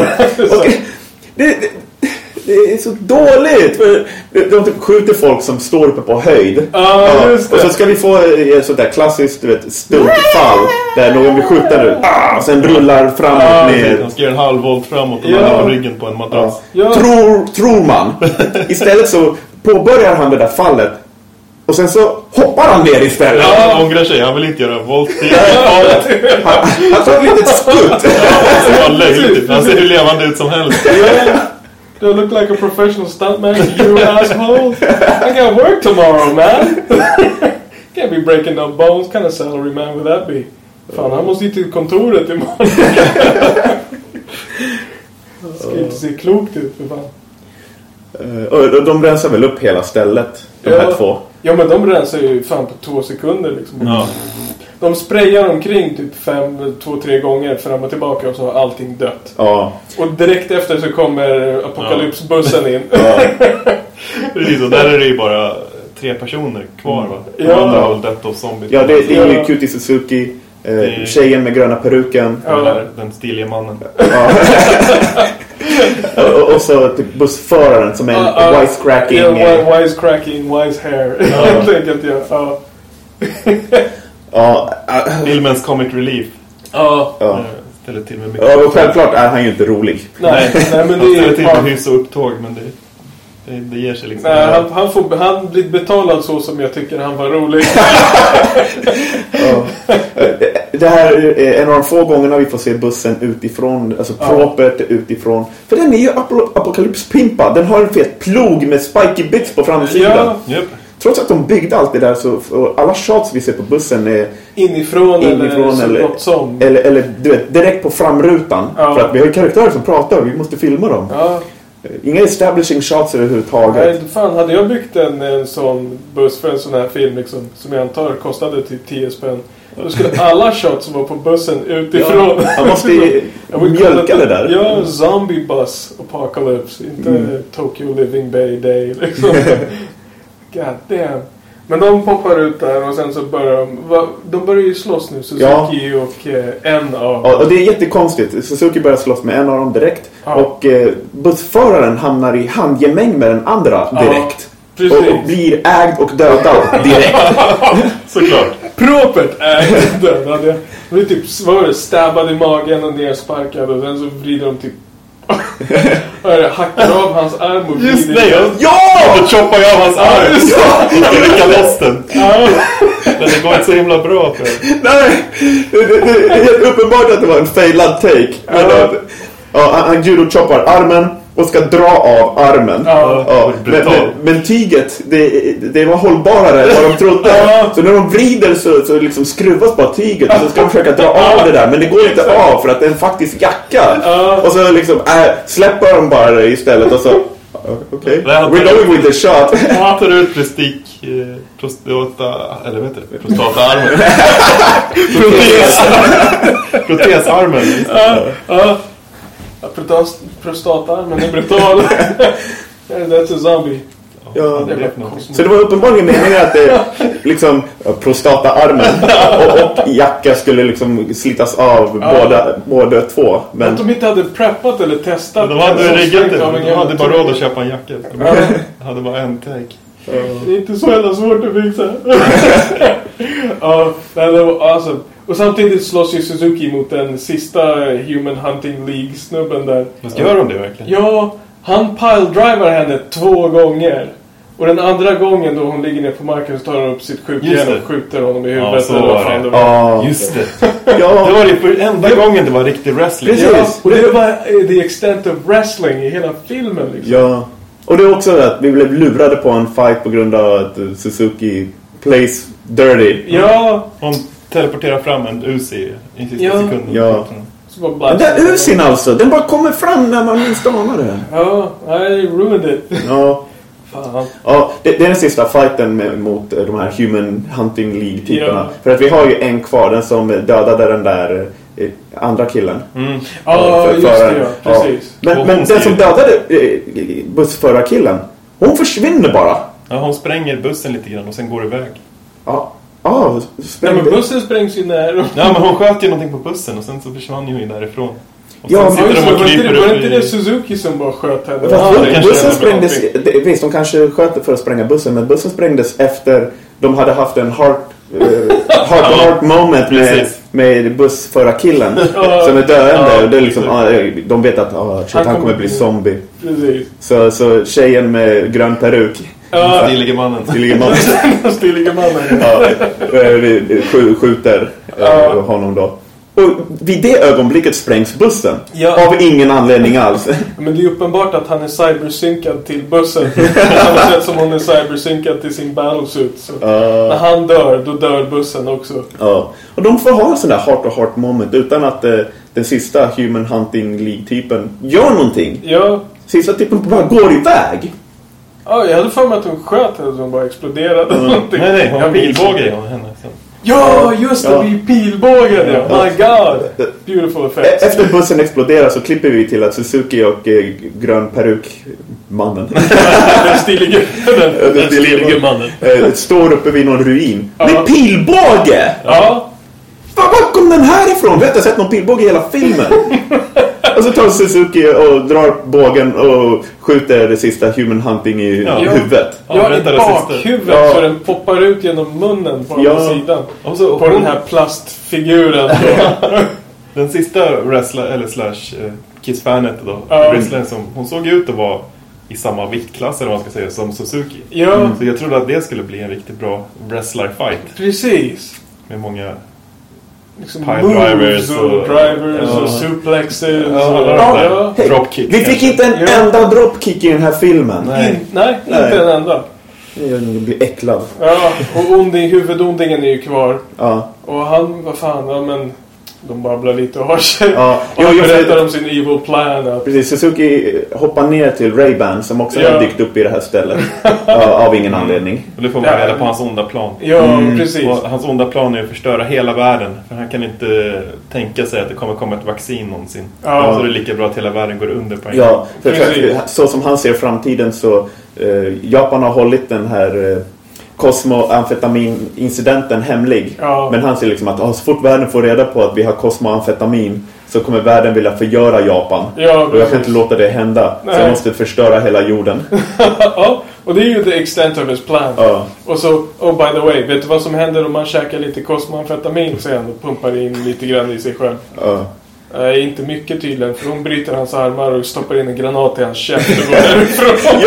Speaker 2: Det är så dåligt, för de skjuter folk som står uppe på höjd.
Speaker 1: Just det.
Speaker 2: Och så ska vi få ett sådär klassiskt stuntfall där någon vill skjuta nu. Sen rullar framåt ner.
Speaker 3: De ska göra en halvvolt framåt och man har på ryggen på en madrass.
Speaker 2: Tror man. Istället så påbörjar han det där fallet. Och sen så hoppar han ner istället.
Speaker 3: Han ångrar sig, han vill inte göra volt.
Speaker 2: Han tar ett litet skutt.
Speaker 3: Han ser hur levande ut som helst.
Speaker 1: Do I look like a professional stuntman? You asshole! I got work tomorrow, man! Can't be breaking no bones. What kind of salary man would that be? Fan, han måste ju till kontoret imorgon. Ska inte se klokt ut, för fan.
Speaker 2: Och de rensar väl upp hela stället, de här 2? Ja,
Speaker 1: men de rensar ju fan på 2 sekunder liksom. De sprayar omkring typ 2-3 gånger fram och tillbaka och så har allting dött. Och direkt efter så kommer apokalypsbussen in.
Speaker 3: Precis, och där är det ju bara 3 personer kvar, va? Andra har dött av zombie.
Speaker 2: Ja, det är ju Cutie Suzuki, tjejen med gröna peruken.
Speaker 3: Den stiliga mannen.
Speaker 2: Och så typ bussföraren som är en wisecracking.
Speaker 1: Wisecracking, wise hair. Helt enkelt,
Speaker 3: Filmens comic relief. Ställer till med mycket.
Speaker 2: Och självklart är han ju inte rolig.
Speaker 1: Nej, men det
Speaker 3: är till med hyfs och upptåg, men det ger sig liksom.
Speaker 1: Nej, han blir betalad så som jag tycker han var rolig.
Speaker 2: Det här är en av de få gångerna vi får se bussen utifrån, alltså propert utifrån. För den är ju apokalypspimpa. Den har en fet plog med spiky bits på framsidan. Trots att de byggde allt det där, så alla shots vi ser på bussen är
Speaker 1: inifrån eller något som.
Speaker 2: Eller du vet, direkt på framrutan. För att vi har ju karaktärer som pratar och vi måste filma dem. Inga establishing shots överhuvudtaget.
Speaker 1: Nej, fan, hade jag byggt en sån buss för en sån här film liksom, som jag antar kostade typ 10 spänn. Då skulle alla shots vara på bussen utifrån.
Speaker 2: Ja, man måste mjölka det där.
Speaker 1: Ja, zombie bus apocalypse. Inte Tokyo Living Bay Day liksom. God damn. Men de poppar ut där och sen så börjar de börjar ju slåss nu, Suzuki och en av...
Speaker 2: Ja, och det är jättekonstigt. Suzuki börjar slåss med en av dem direkt. Ja. Och bussföraren hamnar i handgemäng med den andra direkt. Och blir ägd och dödad direkt.
Speaker 3: Såklart.
Speaker 1: Propert ägd och dödad. Det blir typ stabbad i magen och nersparkad och sen så vrider de typ hackar av hans arm och
Speaker 3: just det, ja! Då choppar jag av hans arm. Och ska rycka loss den. Men det går inte så himla bra för.
Speaker 2: Nej, det är helt uppenbart att det var en failad take. Han judo-choppar armen och ska dra av armen. Men tyget, det var hållbarare än vad de trodde. Så när de vrider så liksom skruvas bara tyget. Och så ska de försöka dra av det där. Men det går inte av för att det är en faktisk jacka. Och så liksom släpper de bara istället. Och så, okej. We're going with the shot.
Speaker 3: Han tar ut prostataarmen. Protesarmen.
Speaker 1: Prostatarmen är brutal. That's a zombie.
Speaker 2: Ja, så det var uppenbarligen meningen att det liksom prostataarmen och jacka skulle liksom slitas av båda två. Men
Speaker 1: att de inte hade preppat eller testat.
Speaker 3: De hade bara råd att köpa en jacka. De hade bara en take.
Speaker 1: Det är inte så jävla svårt att fixa. Det var awesome. Och samtidigt slåss ju Suzuki mot den sista Human Hunting League-snubben där.
Speaker 3: Men ska göra de det verkligen?
Speaker 1: Ja, han piledrivar henne 2 gånger. Och den andra gången då hon ligger ner på marken så tar han upp sitt skjutjärn och skjuter honom i huvudet.
Speaker 3: Just det. Det var det för enda gången det var riktig wrestling.
Speaker 1: Precis. Och det var the extent of wrestling i hela filmen liksom.
Speaker 2: Ja. Och det är också att vi blev lurade på en fight på grund av att Suzuki plays dirty.
Speaker 1: Ja.
Speaker 3: Hon teleporterar fram en Uzi i sista sekunden.
Speaker 2: Ja. Den där Uzin alltså, den bara kommer fram när man minst anar det.
Speaker 1: Ja, I ruined it.
Speaker 2: Ja. Fan. Ja, det är den sista fighten mot de här Human Hunting League-typerna. För att vi har ju en kvar, den som dödade den där andra killen.
Speaker 1: Just det, precis.
Speaker 2: Men den som dödade bussförarkillen, hon försvinner bara.
Speaker 3: Ja, hon spränger bussen lite grann och sen går iväg.
Speaker 1: Men bussen sprängs ju när.
Speaker 3: Ja, men hon sköt ju någonting på bussen och sen så försvann ju därifrån. Och
Speaker 1: ja, men var inte det Suzuki som bara sköt henne?
Speaker 2: Bussen sprängdes, visst, de kanske sköt för att spränga bussen, men bussen sprängdes efter de hade haft en heart moment med bussförarkillen som är döende. Och det är liksom, de vet att han kommer bli zombie.
Speaker 1: Precis.
Speaker 2: Så tjejen med grön peruk,
Speaker 3: Stillige mannen
Speaker 2: skjuter honom då. Och vid det ögonblicket sprängs bussen. Av ingen anledning alls.
Speaker 1: Men det är uppenbart att han är cybersynkad till bussen. På samma sätt som hon är cybersynkad till sin battlesuit. Så när han dör, då dör bussen också.
Speaker 2: Och de får ha en sån där heart-to-heart moment utan att den sista Human Hunting League-typen gör någonting. Sista typen bara går iväg.
Speaker 1: Jag hade för mig att hon sköt henne som bara exploderade.
Speaker 3: Nej, hon har pilbåge av henne.
Speaker 1: Ja, just det, vi pilbågade. My God. Beautiful effects.
Speaker 2: Efter bussen exploderar så klipper vi till att Suzuki och grön peruk-mannen
Speaker 1: den stilige mannen
Speaker 2: står uppe vid någon ruin med pilbåge. Var kom den här ifrån? Vi har inte sett någon pilbåge i hela filmen. Och så tar Suzuki och drar bågen och skjuter det sista Human Hunting i huvudet.
Speaker 1: I bakhuvudet så den poppar ut genom munnen på andra sidan. Och så, på den här plastfiguren.
Speaker 3: Den sista wrestler eller Kiss-fanet då, wrestlern som hon såg ut att vara i samma viktklass eller vad man ska säga som Suzuki. Så jag trodde att det skulle bli en riktigt bra wrestler-fight.
Speaker 1: Precis.
Speaker 3: Med många
Speaker 1: liksom drivers och suplexes och
Speaker 3: dropkick.
Speaker 2: Vi fick inte en enda dropkick i den här filmen.
Speaker 1: Nej, inte en enda.
Speaker 2: Jag blir äcklad.
Speaker 1: Och huvudondingen är ju kvar. Och han, vad fan, de babblar lite och har sig.
Speaker 2: Ja.
Speaker 1: Och han berättar om sin evil plan. Att...
Speaker 2: Precis, Suzuki hoppar ner till Ray-Ban som också har dykt upp i det här stället. Av ingen anledning.
Speaker 3: Och det får man reda på hans onda plan.
Speaker 1: Ja, precis.
Speaker 3: Och hans onda plan är att förstöra hela världen. För han kan inte tänka sig att det kommer komma ett vaccin någonsin. Så det är lika bra att hela världen går under på en gång.
Speaker 2: Ja, för så som han ser framtiden så Japan har hållit den här kosmoamfetamin-incidenten hemlig. Men han ser liksom att så fort världen får reda på att vi har kosmoamfetamin så kommer världen vilja förgöra Japan. Och jag kan inte låta det hända. Så jag måste förstöra hela jorden.
Speaker 1: Och det är ju the extent of his plan. Och så, by the way, vet du vad som händer om man käkar lite kosmoamfetamin sen och pumpar in lite grann i sig själv? Inte mycket tydligen, för hon bryter hans armar och stoppar in en granat i hans käft och går därifrån.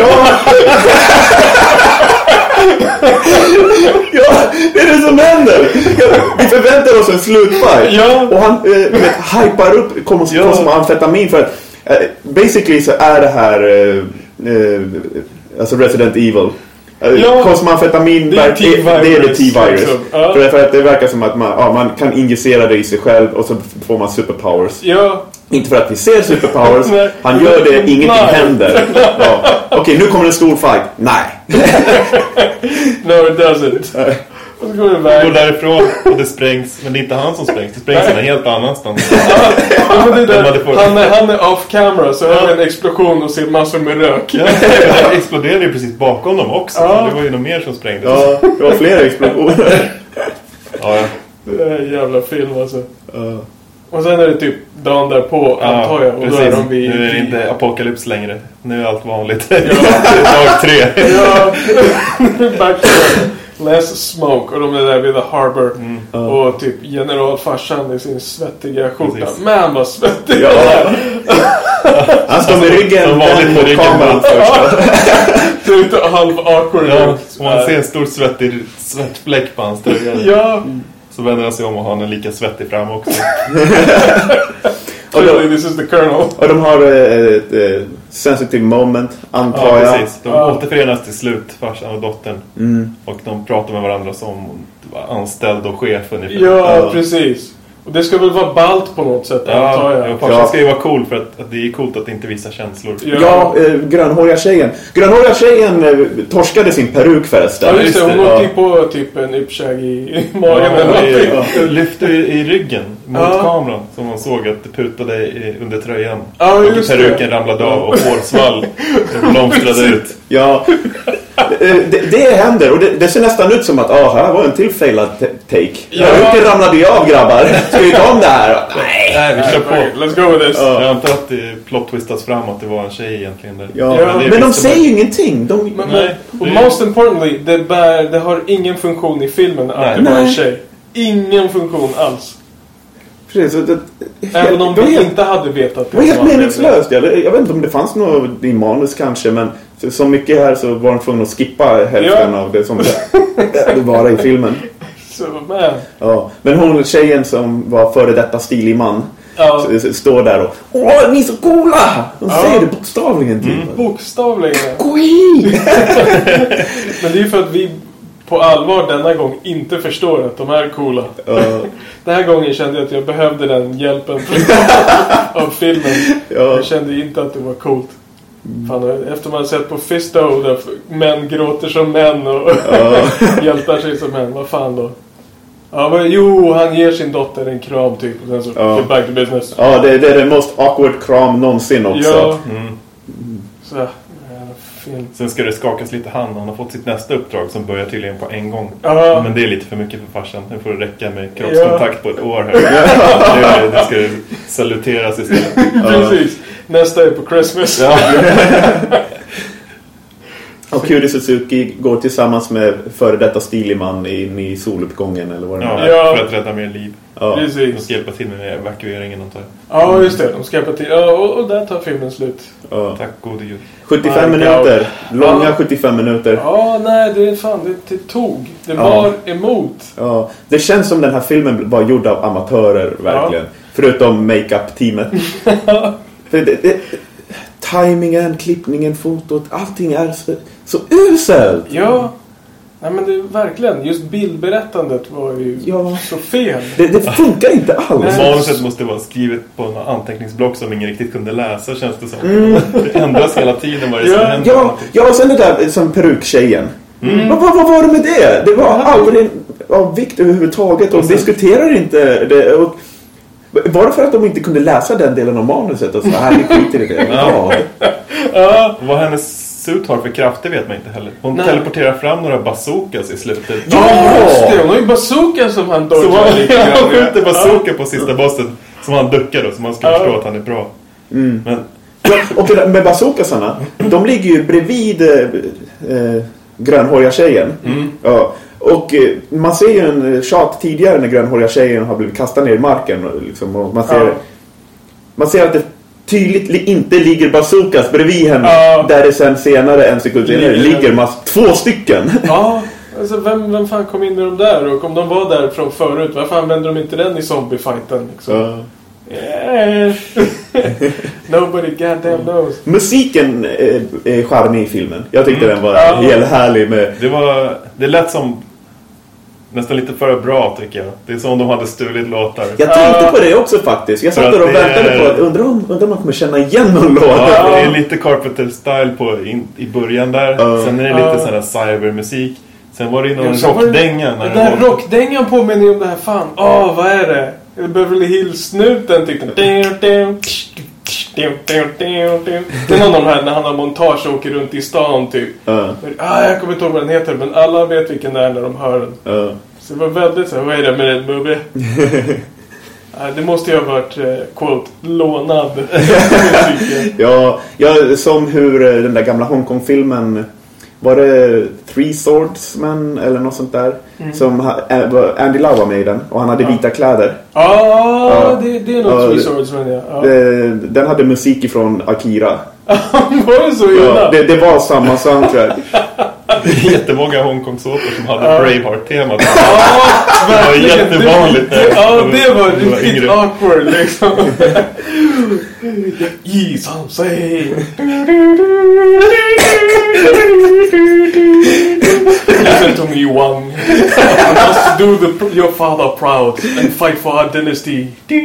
Speaker 2: Ja, det är det som händer. Vi förväntar oss en slutfight. Och han hypar upp kosmoamfetamin för att basically så är det här alltså Resident Evil. Kosmoamfetamin, det är det T-virus. För att det verkar som att man kan injicera det i sig själv och så får man superpowers. Inte för att vi ser superpowers. Han gör det, ingenting händer. Okej, nu kommer en stor fight. Nej.
Speaker 1: No, it doesn't.
Speaker 3: Går därifrån och det sprängs. Men det är inte han som sprängs. Det sprängs en helt annanstans.
Speaker 1: Han är off camera. Så är det en explosion och ser massor med rök.
Speaker 3: Det exploderade ju precis bakom dem också. Det var ju något mer som sprängdes.
Speaker 2: Det var flera explosioner.
Speaker 1: Det är en jävla film alltså. Och sen är det typ dagen därpå, antar jag. Och
Speaker 3: precis.
Speaker 1: då är de vid...
Speaker 3: Nu är det inte apokalyps längre. Nu är allt vanligt. Dag 3.
Speaker 1: Back to less smoke. Och de är där vid The Harbor. Och typ generalfarsan i sin svettiga skjorta. Men vad svettig.
Speaker 2: Han står med ryggen mot kameran först.
Speaker 1: Det är inte halv awkward.
Speaker 3: Och man ser en stor svettfläck på hans tröja. Så vänder han sig om och har en lika svettig fram också.
Speaker 1: This is the colonel.
Speaker 2: Och de har ett sensitive moment, antar jag.
Speaker 3: Precis. De återförenas till slut, farsan och dottern. Och de pratar med varandra som anställd och chef ungefär.
Speaker 1: Precis. Och det ska väl vara ballt på något sätt, antar jag.
Speaker 3: Farsan ska ju vara cool för att det är coolt att inte visa känslor.
Speaker 2: Grönhåriga tjejen. Grönhåriga tjejen torskade sin peruk förresten.
Speaker 1: Ja, just det. Hon åkte på typ en uppkäg i magen.
Speaker 3: Lyfte i ryggen mot kameran. Som man såg att det putade under tröjan. Och peruken ramlade av och hårsvall blomstrade ut.
Speaker 2: Det händer. Och det ser nästan ut som att här var en till failad take. Peruken ramlade ju av, grabbar. Ska vi ta om det här?
Speaker 3: Nej, vi kör på.
Speaker 1: Let's go with this.
Speaker 3: Jag antar att det plot twistas fram att det var en tjej egentligen där.
Speaker 2: Men de säger ju ingenting.
Speaker 1: Och most importantly, det har ingen funktion i filmen att det var en tjej. Ingen funktion alls.
Speaker 2: Precis,
Speaker 1: även om vi inte hade vetat det.
Speaker 2: Det var helt meningslöst. Jag vet inte om det fanns något i manus kanske, men så mycket här så var de tvungna att skippa hälften av det som det var i filmen. Men hon, tjejen som var före detta stilig man, står där och ni är så coola! De säger det bokstavligen till.
Speaker 1: Bokstavligen. Men det är för att vi på allvar denna gång inte förstår att de är coola. Den här gången kände jag att jag behövde den hjälpen av filmen. Jag kände inte att det var coolt. Fan, efter man sett på Fisto där män gråter som män och hjältar sig som män. Vad fan då? Han ger sin dotter en kram typ. Och sen så get back to business.
Speaker 2: Det är den most awkward kram någonsin också.
Speaker 1: Så
Speaker 3: sen ska det skakas lite hand. Han har fått sitt nästa uppdrag som börjar tydligen på en gång. Men det är lite för mycket för farsan. Nu får det räcka med kroppskontakt på ett år här. Det ska saluteras istället.
Speaker 1: Precis. Nästa är på Christmas.
Speaker 2: Och Cutie Suzuki går tillsammans med före detta stilig man in i soluppgången eller vad det
Speaker 3: är. För att rädda mer liv.
Speaker 1: Precis.
Speaker 3: De ska hjälpa till med evakueringen antar
Speaker 1: jag. Just det. De ska hjälpa till. Och där tar filmen slut.
Speaker 3: Tack gode Gud.
Speaker 2: 75 minuter. Långa 75 minuter.
Speaker 1: Nej, det är fan, det tog. Det var emot.
Speaker 2: Det känns som den här filmen var gjord av amatörer verkligen. Förutom make-up-teamet. För timingen, klippningen, fotot, allting är så uselt.
Speaker 1: Nej, men det verkligen, just bildberättandet var ju så fel.
Speaker 2: Det funkar inte alls.
Speaker 3: Manuset måste vara skrivet på en anteckningsblock som ingen riktigt kunde läsa, känns det som. Det ändras hela tiden vad det som händer.
Speaker 2: Ja, och sen det där som peruktjejen. Vad var det med det? Det var aldrig av vikt överhuvudtaget. Och diskuterar inte det. Och var det för att de inte kunde läsa den delen av manuset? Och så här, det skiter i det.
Speaker 3: Vad hennes sut har för kraft, det vet man inte heller. Hon teleporterar fram några bazookas i slutet.
Speaker 1: Ja, just det. Hon har ju bazooka som han dodgar lite grann.
Speaker 3: Han skjuter bazooka på sista bossen som han duckar då, så man ska förstå att han är bra. Men...
Speaker 2: Och med bazookasarna, de ligger ju bredvid grönhåriga tjejen. Ja. Och man ser ju en shot tidigare när grönhåriga tjejen har blivit kastad ner i marken. Och liksom, och man ser att det tydligt inte ligger bazookas bredvid henne. Där det sen senare, en sekund senare, ligger 2 stycken.
Speaker 1: Ja, alltså vem fan kom in i de där? Och om de var där från förut, varför använder de inte den i zombie-fighten? Liksom? Nobody goddamn knows.
Speaker 2: Musiken är charmig i filmen. Jag tyckte den var helt härlig med...
Speaker 3: Det lät som nästan lite för bra, tycker jag. Det är som om de hade stulit låtar.
Speaker 2: Jag tänkte på det också faktiskt. Jag satt där och väntade på att undrar om man kommer känna igen någon låt.
Speaker 3: Ja, det är lite Carpenter-style i början där. Sen är det lite sån här cybermusik. Sen var det någon rockdänga.
Speaker 1: Den där rockdängan påminner ju om det här fan. Vad är det? Beverly Hills-snuten tyckte det är någon av de här när han har montage och åker runt i stan typ. Jag kommer inte ihåg vad den heter, men alla vet vilken det är när de hör den. Så det var väldigt så här, vad är det med den Mubbe? Det måste ju ha varit quote, lånad.
Speaker 2: Ja, som hur den där gamla Hongkong-filmen, var det Three Swordsmen eller något sånt där, som Andy Lau var med i den, och han hade vita kläder.
Speaker 1: Det är nog Three Swordsmen,
Speaker 2: den hade musik ifrån Akira.
Speaker 1: Var det så illa?
Speaker 2: Det var samma soundtrack.
Speaker 3: Det är jättemånga Hongkong-såpor som hade Braveheart-temat. Det var jättevanligt.
Speaker 1: Det var riktigt awkward liksom. Listen to me, Wang. You must do your father proud and fight for our dynasty.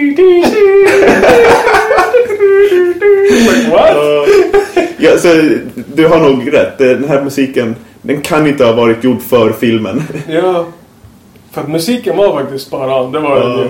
Speaker 1: What?
Speaker 2: Ja, så du har nog rätt. Den här musiken, den kan inte ha varit gjord för filmen.
Speaker 1: Ja, för att musiken var faktiskt sparad. Det var det ju.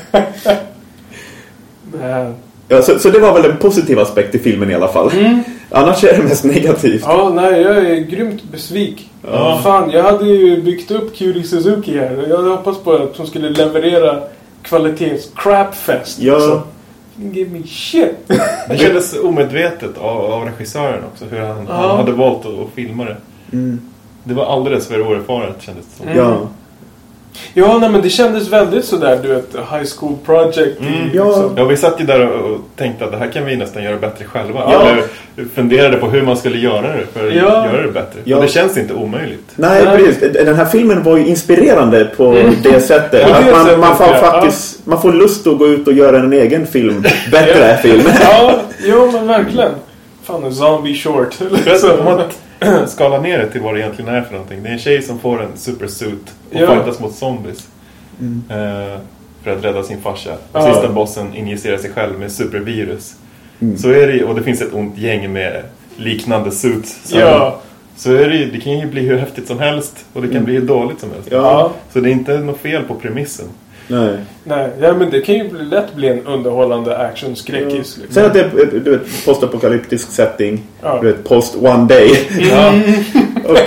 Speaker 2: Ja, så det var väl en positiv aspekt i filmen i alla fall. Annars är det mest negativt.
Speaker 1: Jag är grymt besvik. Fan, jag hade ju byggt upp Cutie Suzuki här. Jag hade hoppats på att hon skulle leverera kvalitets crapfest.
Speaker 2: Ja.
Speaker 1: Give me shit.
Speaker 3: Det kändes omedvetet av regissören också, hur han hade valt att filma det. Det var alldeles för oerfaret, kändes det som.
Speaker 1: Ja, men det kändes väldigt sådär, du vet, high school project.
Speaker 3: Ja, vi satt ju där och tänkte att det här kan vi nästan göra bättre själva. Eller funderade på hur man skulle göra det för att göra det bättre. Och det känns inte omöjligt.
Speaker 2: Nej, precis. Den här filmen var ju inspirerande på det sättet. Att man får lust att gå ut och göra en egen film. Bättre film.
Speaker 1: Men verkligen. Fan, en zombie short.
Speaker 3: Skala ner det till vad det egentligen är för någonting. Det är en tjej som får en supersuit och fightas mot zombies för att rädda sin farsa. Och sista bossen injicerar sig själv med supervirus. Så är det, och det finns ett ont gäng med liknande suits. Så är det kan ju bli hur häftigt som helst, och det kan bli hur dåligt som helst. Så det är inte något fel på premissen.
Speaker 2: Nej,
Speaker 1: men det kan ju lätt bli en underhållande actionskräckis. Liksom.
Speaker 2: Sen att det är, du vet, postapokalyptisk setting, du vet, post one day. Och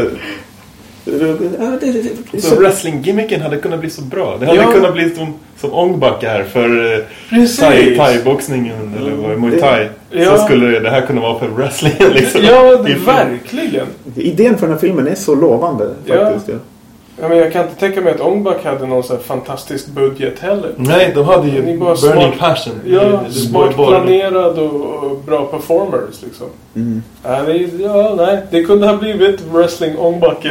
Speaker 3: så wrestling-gimmicken hade kunnat bli så bra. Det hade kunnat bli som Ong-Bak är för thai-boxningen eller Muay Thai. Så skulle det här kunna vara för wrestlingen liksom.
Speaker 1: Verkligen.
Speaker 2: Idén för den här filmen är så lovande faktiskt.
Speaker 1: Ja, men jag kan inte tänka mig att Ong-Bak hade någon så här fantastisk budget heller.
Speaker 3: Nej, de hade ju burning passion.
Speaker 1: Smart planerad och bra performers liksom. Det kunde ha blivit wrestling Ong-Bak.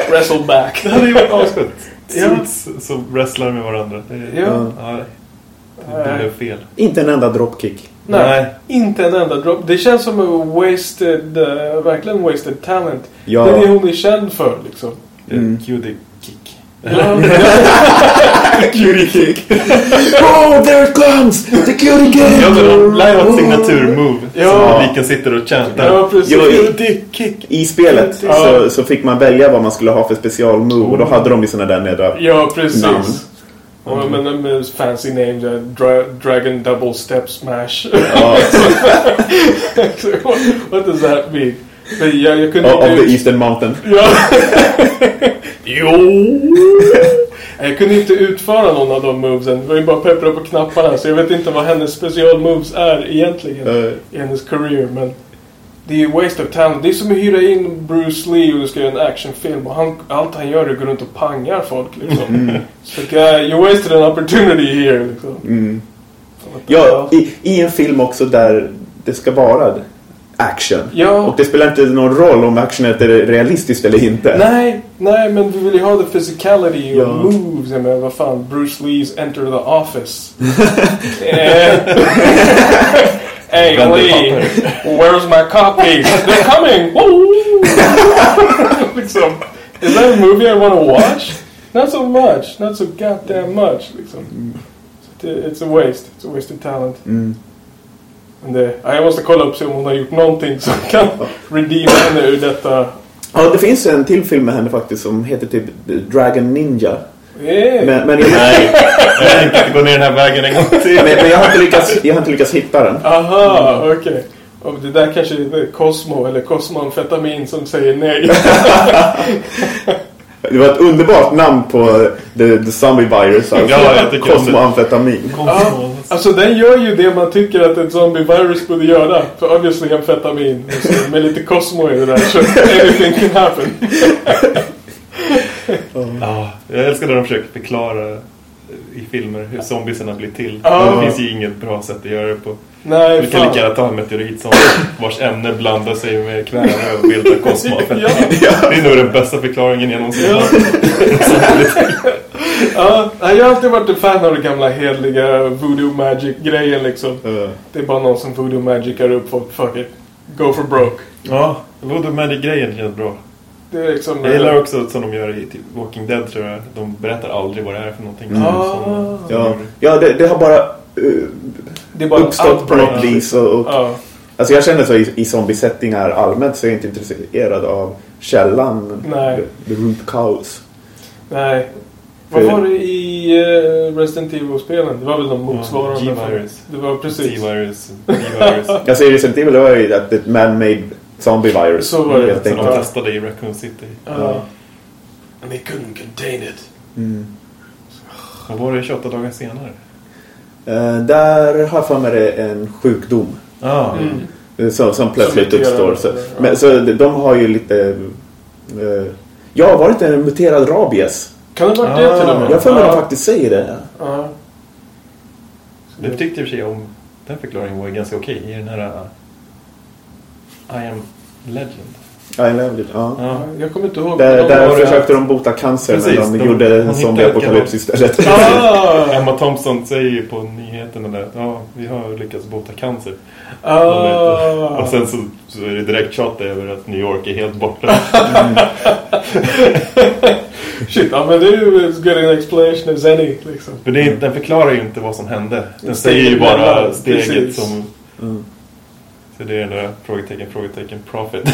Speaker 1: Wrestleback.
Speaker 3: Det hade ju varit avskutt. Suits som wrestlar med varandra. Det blev fel.
Speaker 2: Inte en enda dropkick.
Speaker 1: Nej, inte en enda drop. Det känns som en wasted, verkligen wasted talent.
Speaker 2: Ja.
Speaker 1: Det är hon är känd för liksom.
Speaker 3: Cutie kick.
Speaker 1: Ja.
Speaker 2: Cutie kick. Oh, there it comes! The cutie kick!
Speaker 3: Ja, men de lär ha ett signaturmove
Speaker 2: Ja.
Speaker 3: som publiken sitter och chantar.
Speaker 1: Ja, precis.
Speaker 2: Jo,
Speaker 1: Cutie kick.
Speaker 2: I spelet
Speaker 1: Ja.
Speaker 2: så fick man välja vad man skulle ha för specialmove. Och då hade de ju såna där nedra.
Speaker 1: Ja, precis.
Speaker 2: namn.
Speaker 1: Och med fancy names, Dragon Double Step Smash.
Speaker 2: Ja.
Speaker 1: What does that mean? Men jag kunde
Speaker 2: Of the Eastern Mountain.
Speaker 1: Ja. Jo. Jag kunde inte utföra någon av de movesen. Det var ju bara peppra på knapparna. Så jag vet inte vad hennes specialmoves är egentligen i hennes career. Men det är ju waste of talent. Det är som att hyra in Bruce Lee och du ska göra en actionfilm. Och allt han gör är att gå runt och pangar folk liksom. Så you wasted an opportunity here liksom.
Speaker 2: Ja, i en film också där det ska vara action.
Speaker 1: Ja.
Speaker 2: Och det spelar inte någon roll om actionet är realistiskt eller inte.
Speaker 1: Nej, men vi vill ju ha the physicality
Speaker 2: Ja.
Speaker 1: och moves. Jag menar, vad fan, Bruce Lee's Enter the Office. Hey Lee, where's my copies? They're coming! Liksom, is that a movie I want to watch? Not so much, not so goddamn much. Liksom. So it's a waste of talent. Men jag måste kolla upp så om hon har gjort någonting som kan redeema henne ur detta.
Speaker 2: Ja, det finns en till film med henne faktiskt som heter typ Dragon Ninja. Men
Speaker 3: Nej, jag tänker inte gå ner den här vägen en gång till.
Speaker 2: men jag har inte lyckats hitta den.
Speaker 1: Aha, okej. Och det där kanske är Cosmo eller Cosmoamfetamin som säger nej.
Speaker 2: Det var ett underbart namn på the zombie virus. Alltså.
Speaker 3: Ja, jag tycker
Speaker 2: Cosmoamfetamin.
Speaker 1: Alltså den gör ju det man tycker att ett zombie virus borde göra. För obviously amfetamin. Med lite Cosmo i det där. Så anything can happen.
Speaker 3: Ja, jag älskar när de försöker förklara i filmer hur zombiesarna blir till.
Speaker 1: Ja.
Speaker 3: Det finns ju inget bra sätt att göra det på.
Speaker 1: Nej,
Speaker 3: Du kan lika gärna ta en meteorit som vars ämne blandar sig med kväve och bildar kosmofet. Det är nog den bästa förklaringen jag någonsin har.
Speaker 1: Ja, jag har alltid varit en fan av det gamla hedliga voodoo magic-grejen liksom. Det är bara någon som voodoo magicar upp folk. Fuck it. Go for broke.
Speaker 3: Ja, voodoo magic-grejen känns bra.
Speaker 1: Det är liksom,
Speaker 3: Jag gillar också som de gör i typ Walking Dead, tror jag. De berättar aldrig vad det är för någonting.
Speaker 2: Ja, det har bara
Speaker 1: det är bara
Speaker 2: uppstått på något vis. Och,
Speaker 1: ja.
Speaker 2: alltså jag känner så i zombie-settingar allmänt så är jag inte intresserad av källan.
Speaker 1: Nej.
Speaker 2: The root cause.
Speaker 1: Nej. Vad var det i Resident Evil-spelen? Det var väl de motsvarande.
Speaker 3: G-virus.
Speaker 1: Det var precis.
Speaker 3: C-virus. B-virus.
Speaker 2: Jag säger Resident Evil, det var ju ett man-made zombie virus.
Speaker 1: Så var det.
Speaker 2: helt
Speaker 3: Så de
Speaker 2: enkelt.
Speaker 3: testade i Raccoon City.
Speaker 1: Ja. And they couldn't contain it.
Speaker 3: Vad var det 28 dagar senare?
Speaker 2: Där har jag för mig det en sjukdom. Som plötsligt
Speaker 1: Som
Speaker 2: uppstår. Så,
Speaker 1: ja.
Speaker 2: men, så de har ju lite... har varit en muterad rabies.
Speaker 1: Kan det vara det till och med?
Speaker 2: Jag för mig de faktiskt säger det.
Speaker 1: Ja.
Speaker 3: Det tyckte jag i och för sig om. Den förklaringen var ju ganska okej i den här I am legend.
Speaker 2: Ja, ja.
Speaker 3: Ja.
Speaker 1: Jag kommer inte ihåg.
Speaker 2: Där försökte de bota cancer.
Speaker 3: Precis,
Speaker 2: men de
Speaker 3: de
Speaker 2: gjorde en
Speaker 3: hittade
Speaker 2: zombie-apokalyps istället.
Speaker 3: Emma Thompson säger ju på nyheterna där att vi har lyckats bota cancer. Och sen så är det direkt tjat över att New York är helt borta.
Speaker 1: Shit, ja, men det är ju as good an explanation as any liksom.
Speaker 3: För den förklarar ju inte vad som hände. Den säger ju bara steget
Speaker 1: precis.
Speaker 3: som... Så det är den där frågetecken, profit.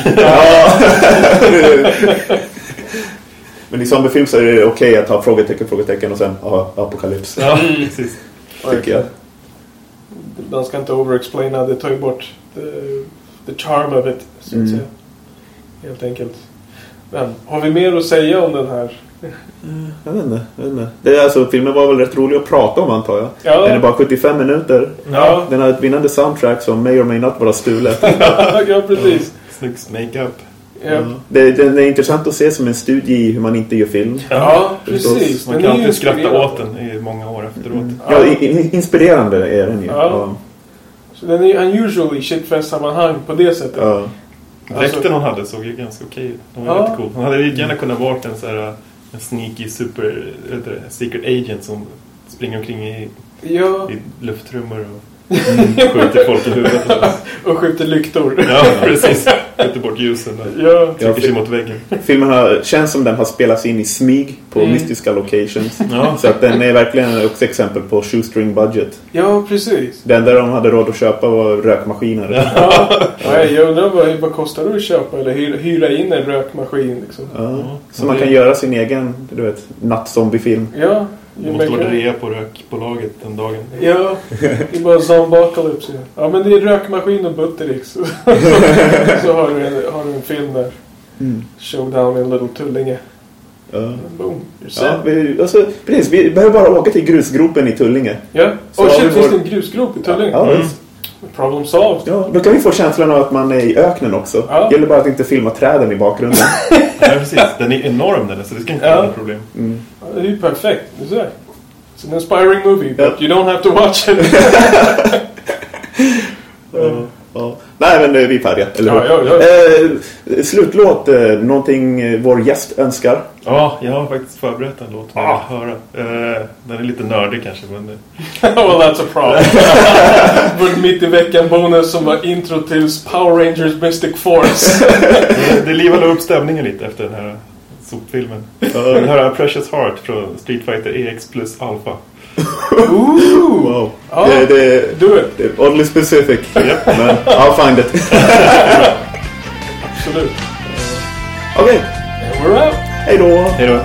Speaker 2: Men i zombiefilm så är det okej att ha frågetecken och sen apokalyps.
Speaker 3: Ja, precis.
Speaker 2: Tycker jag.
Speaker 1: Man ska inte overexplaina, det tar ju bort the charm of it, så att säga. Helt enkelt. Men har vi mer att säga om den här?
Speaker 2: Jag vet inte. Det är alltså, filmen var väl rätt rolig att prata om, antar jag.
Speaker 1: Ja.
Speaker 2: Den är bara 75 minuter.
Speaker 1: Ja.
Speaker 2: Den har ett vinnande soundtrack som may or may not vara stulet.
Speaker 1: Ja, precis.
Speaker 3: Snyggs makeup.
Speaker 1: Ja,
Speaker 2: Den är intressant att se som en studie i hur man inte gör film.
Speaker 1: ja precis.
Speaker 3: Man kan alltid skratta åt den i många år efteråt.
Speaker 2: Ja, inspirerande är den ju.
Speaker 1: Ja. Så den är unusual i shitfest-sammanhang på det sättet.
Speaker 2: Ja.
Speaker 3: Dräkten hon hade såg ju ganska okej ut. Den var jättecool. Hon hade ju gärna kunnat vara en sneaky secret agent som springer omkring i
Speaker 1: Ja.
Speaker 3: I lufttrummor och skjuter folk i huvudet.
Speaker 1: Och skjuter lyktor.
Speaker 3: Ja, precis. Skjuter bort ljusen och
Speaker 1: Ja.
Speaker 3: trycker sig mot väggen.
Speaker 2: Filmen känns som den har spelats in i smyg på mystiska locations.
Speaker 3: Ja.
Speaker 2: Så att den är verkligen också exempel på shoestring budget.
Speaker 1: Ja, precis.
Speaker 2: Det enda de hade råd att köpa var rökmaskiner.
Speaker 1: Ja, jag undrar vad kostar det att köpa eller hyra in en rökmaskin liksom.
Speaker 2: Ja. Så man kan göra sin egen, du vet, nattzombiefilm.
Speaker 1: Ja.
Speaker 3: Du måste vara rea på rökbolaget den dagen.
Speaker 1: Ja, det är bara zombie-apocalypse. Ja, men det är rökmaskin och Buttericks. Så har du en film där. Showdown in Little Tullinge.
Speaker 2: Ja.
Speaker 1: Boom.
Speaker 2: Precis, vi behöver bara åka till grusgropen i Tullinge.
Speaker 1: Ja.
Speaker 2: Så
Speaker 1: Och
Speaker 2: har
Speaker 1: shit,
Speaker 2: vi
Speaker 1: finns det en grusgrop i Tullinge?
Speaker 2: Ja,
Speaker 1: Problem solved.
Speaker 2: Ja, då kan vi få känslan av att man är i öknen också.
Speaker 1: Ja.
Speaker 2: Gäller bara att inte filma träden i bakgrunden.
Speaker 3: Ja, precis. Den är enorm den, så det ska inte vara något problem.
Speaker 1: Ja, det är ju perfekt. Du ser. It's an inspiring movie, but
Speaker 2: Ja.
Speaker 1: you don't have to watch it.
Speaker 2: Ja. Nej, men vi är färdiga, eller
Speaker 1: Ja.
Speaker 2: slutlåt, någonting vår gäst önskar.
Speaker 3: Ja, jag har faktiskt förberett en låt. Höra. Den är lite nördig kanske, men...
Speaker 1: Well, that's a problem. Vår mitt i veckan bonus som var intro till Power Rangers Mystic Force.
Speaker 3: det livade upp stämningen lite efter den här sopfilmen. Den här Precious Heart från Street Fighter EX plus Alpha.
Speaker 1: Ooh!
Speaker 2: Wow.
Speaker 1: Ja, do it.
Speaker 2: Det är oddly specific. Men I'll find it.
Speaker 1: Absolut.
Speaker 2: Okej.
Speaker 1: And we're out.
Speaker 2: Hej då.
Speaker 3: Hej då.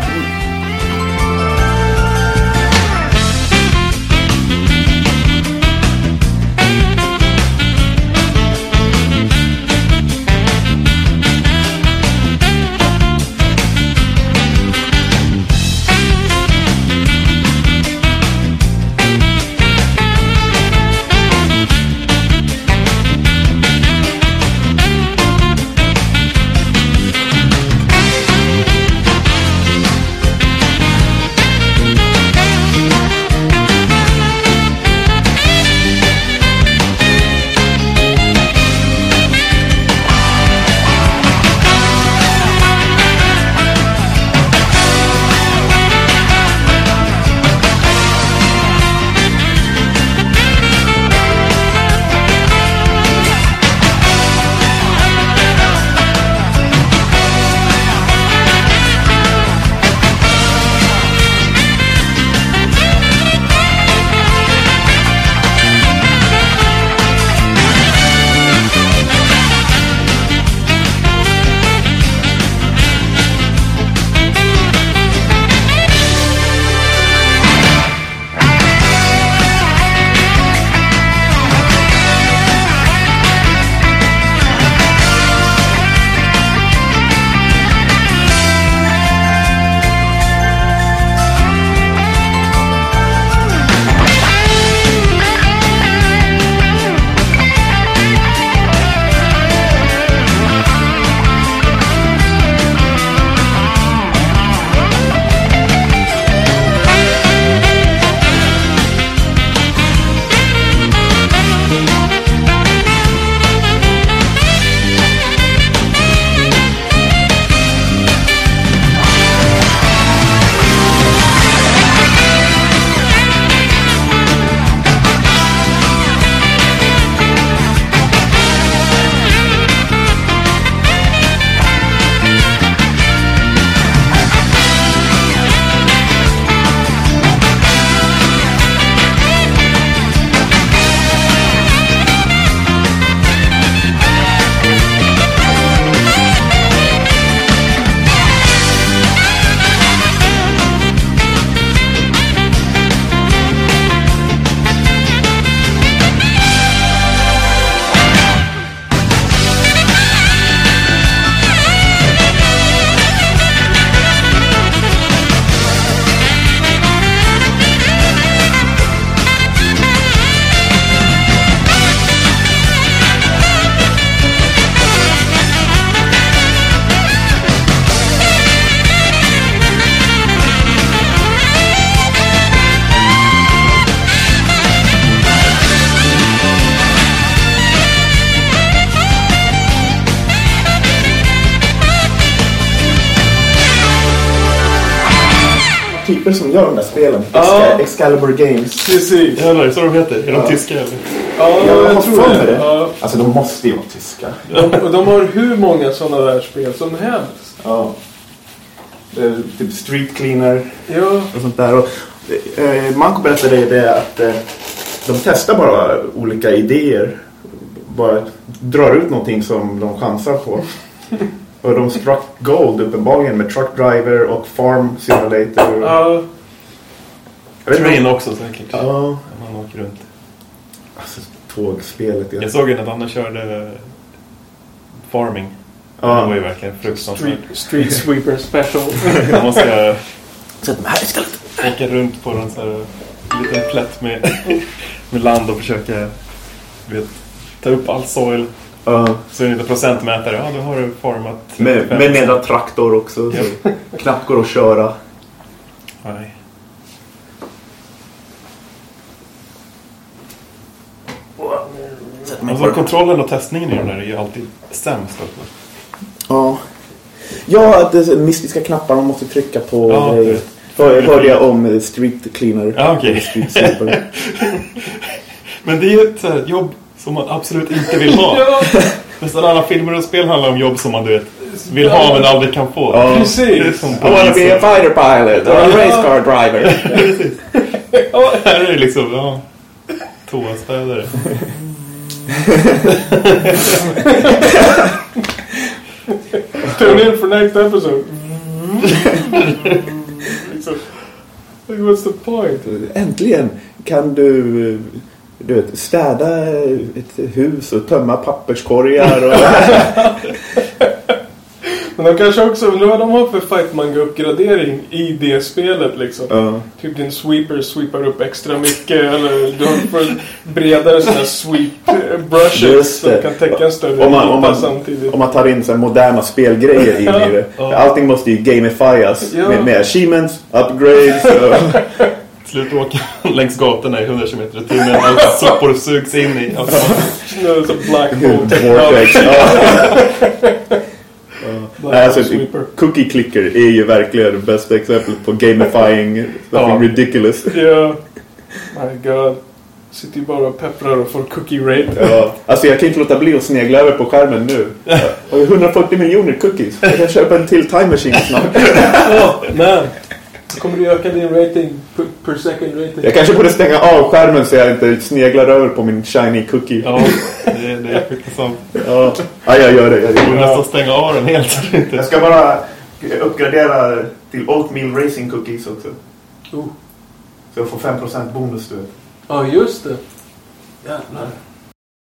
Speaker 2: typer som gör de där spelen. Excalibur Games.
Speaker 1: Precis.
Speaker 3: Jävlar, så de heter. Är de tyska eller?
Speaker 1: Ja, jag tror det.
Speaker 2: Ja. Alltså de måste ju vara tyska.
Speaker 1: De har hur många sådana där spel som helst.
Speaker 2: Ja. Typ Street Cleaner.
Speaker 1: Ja.
Speaker 2: Och sånt där. Och, Manko berättade det att de testar bara olika idéer. Bara drar ut någonting som de chansar på. Och de struck gold uppenbarligen med Truck Driver och Farm Simulator.
Speaker 1: Ja.
Speaker 3: Train också säkert.
Speaker 2: Ja.
Speaker 3: Man åker runt.
Speaker 2: Alltså tågspelet. Ja.
Speaker 3: Jag såg ju när Danne körde Farming. Ja. Det var ju verkligen fruktansvärt.
Speaker 1: Street Sweeper Special.
Speaker 3: Man måste
Speaker 2: Sätt mig här istället.
Speaker 3: åka runt på en så här liten plätt med land och försöka ta upp all soil. Så är det inte procentmätare. Ja, då har du format.
Speaker 2: Med nedra traktor också. Så knappt går att köra.
Speaker 3: Nej. Alltså kontrollen och testningen i den där är ju alltid sämst.
Speaker 2: Ja. Ja, att det är mystiska knappar man måste trycka på.
Speaker 3: Ja,
Speaker 2: hörde jag om Street Cleaner.
Speaker 3: Ja, okej.
Speaker 2: Street Sweeper.
Speaker 3: Men det är ju ett jobb som man absolut inte vill ha. Nästan alla filmer och spel handlar om jobb som man vill ha men aldrig kan få.
Speaker 1: Ja, precis.
Speaker 2: I wanna be a fighter pilot or a race car driver.
Speaker 3: Precis. Här är det liksom, toastädare.
Speaker 1: Tune in for next episode. What's the point?
Speaker 2: Äntligen kan du vet, städa ett hus och tömma papperskorgar och
Speaker 1: men de kanske också, nu har de för Fightmanga-uppgradering i det spelet liksom. Typ din sweeper upp extra mycket eller du har bredare sådana sweep brushes som kan täcka en större yta samtidigt.
Speaker 2: Om man tar in så moderna spelgrejer in i det. Allting måste ju gamifieras med achievements, upgrades
Speaker 3: Slut åka längs gatorna i 100 km i timmen. Allt soppor sugs in i.
Speaker 1: Så black hole.
Speaker 2: Alltså, Cookie Clicker är ju verkligen det bästa exemplet på gamifying something ridiculous.
Speaker 1: Ja. My god. Sitter ju bara och pepprar och får cookie rate.
Speaker 2: Ja. Alltså jag kan inte låta bli att snegla över på skärmen nu. Jag har 140 miljoner cookies. Jag kan köpa en till time machine snart.
Speaker 1: Men kommer du öka din rating per second rating?
Speaker 2: Jag kanske borde stänga av skärmen så jag inte sneglar över på min shiny cookie.
Speaker 3: Ja, det är faktiskt sant.
Speaker 2: Ja, jag gör det.
Speaker 3: Jag borde nästan stänga av den helt.
Speaker 2: Jag ska bara uppgradera till oatmeal racing cookies också. Så jag får 5% bonus, du vet.
Speaker 1: Ja, just det. Jävlar.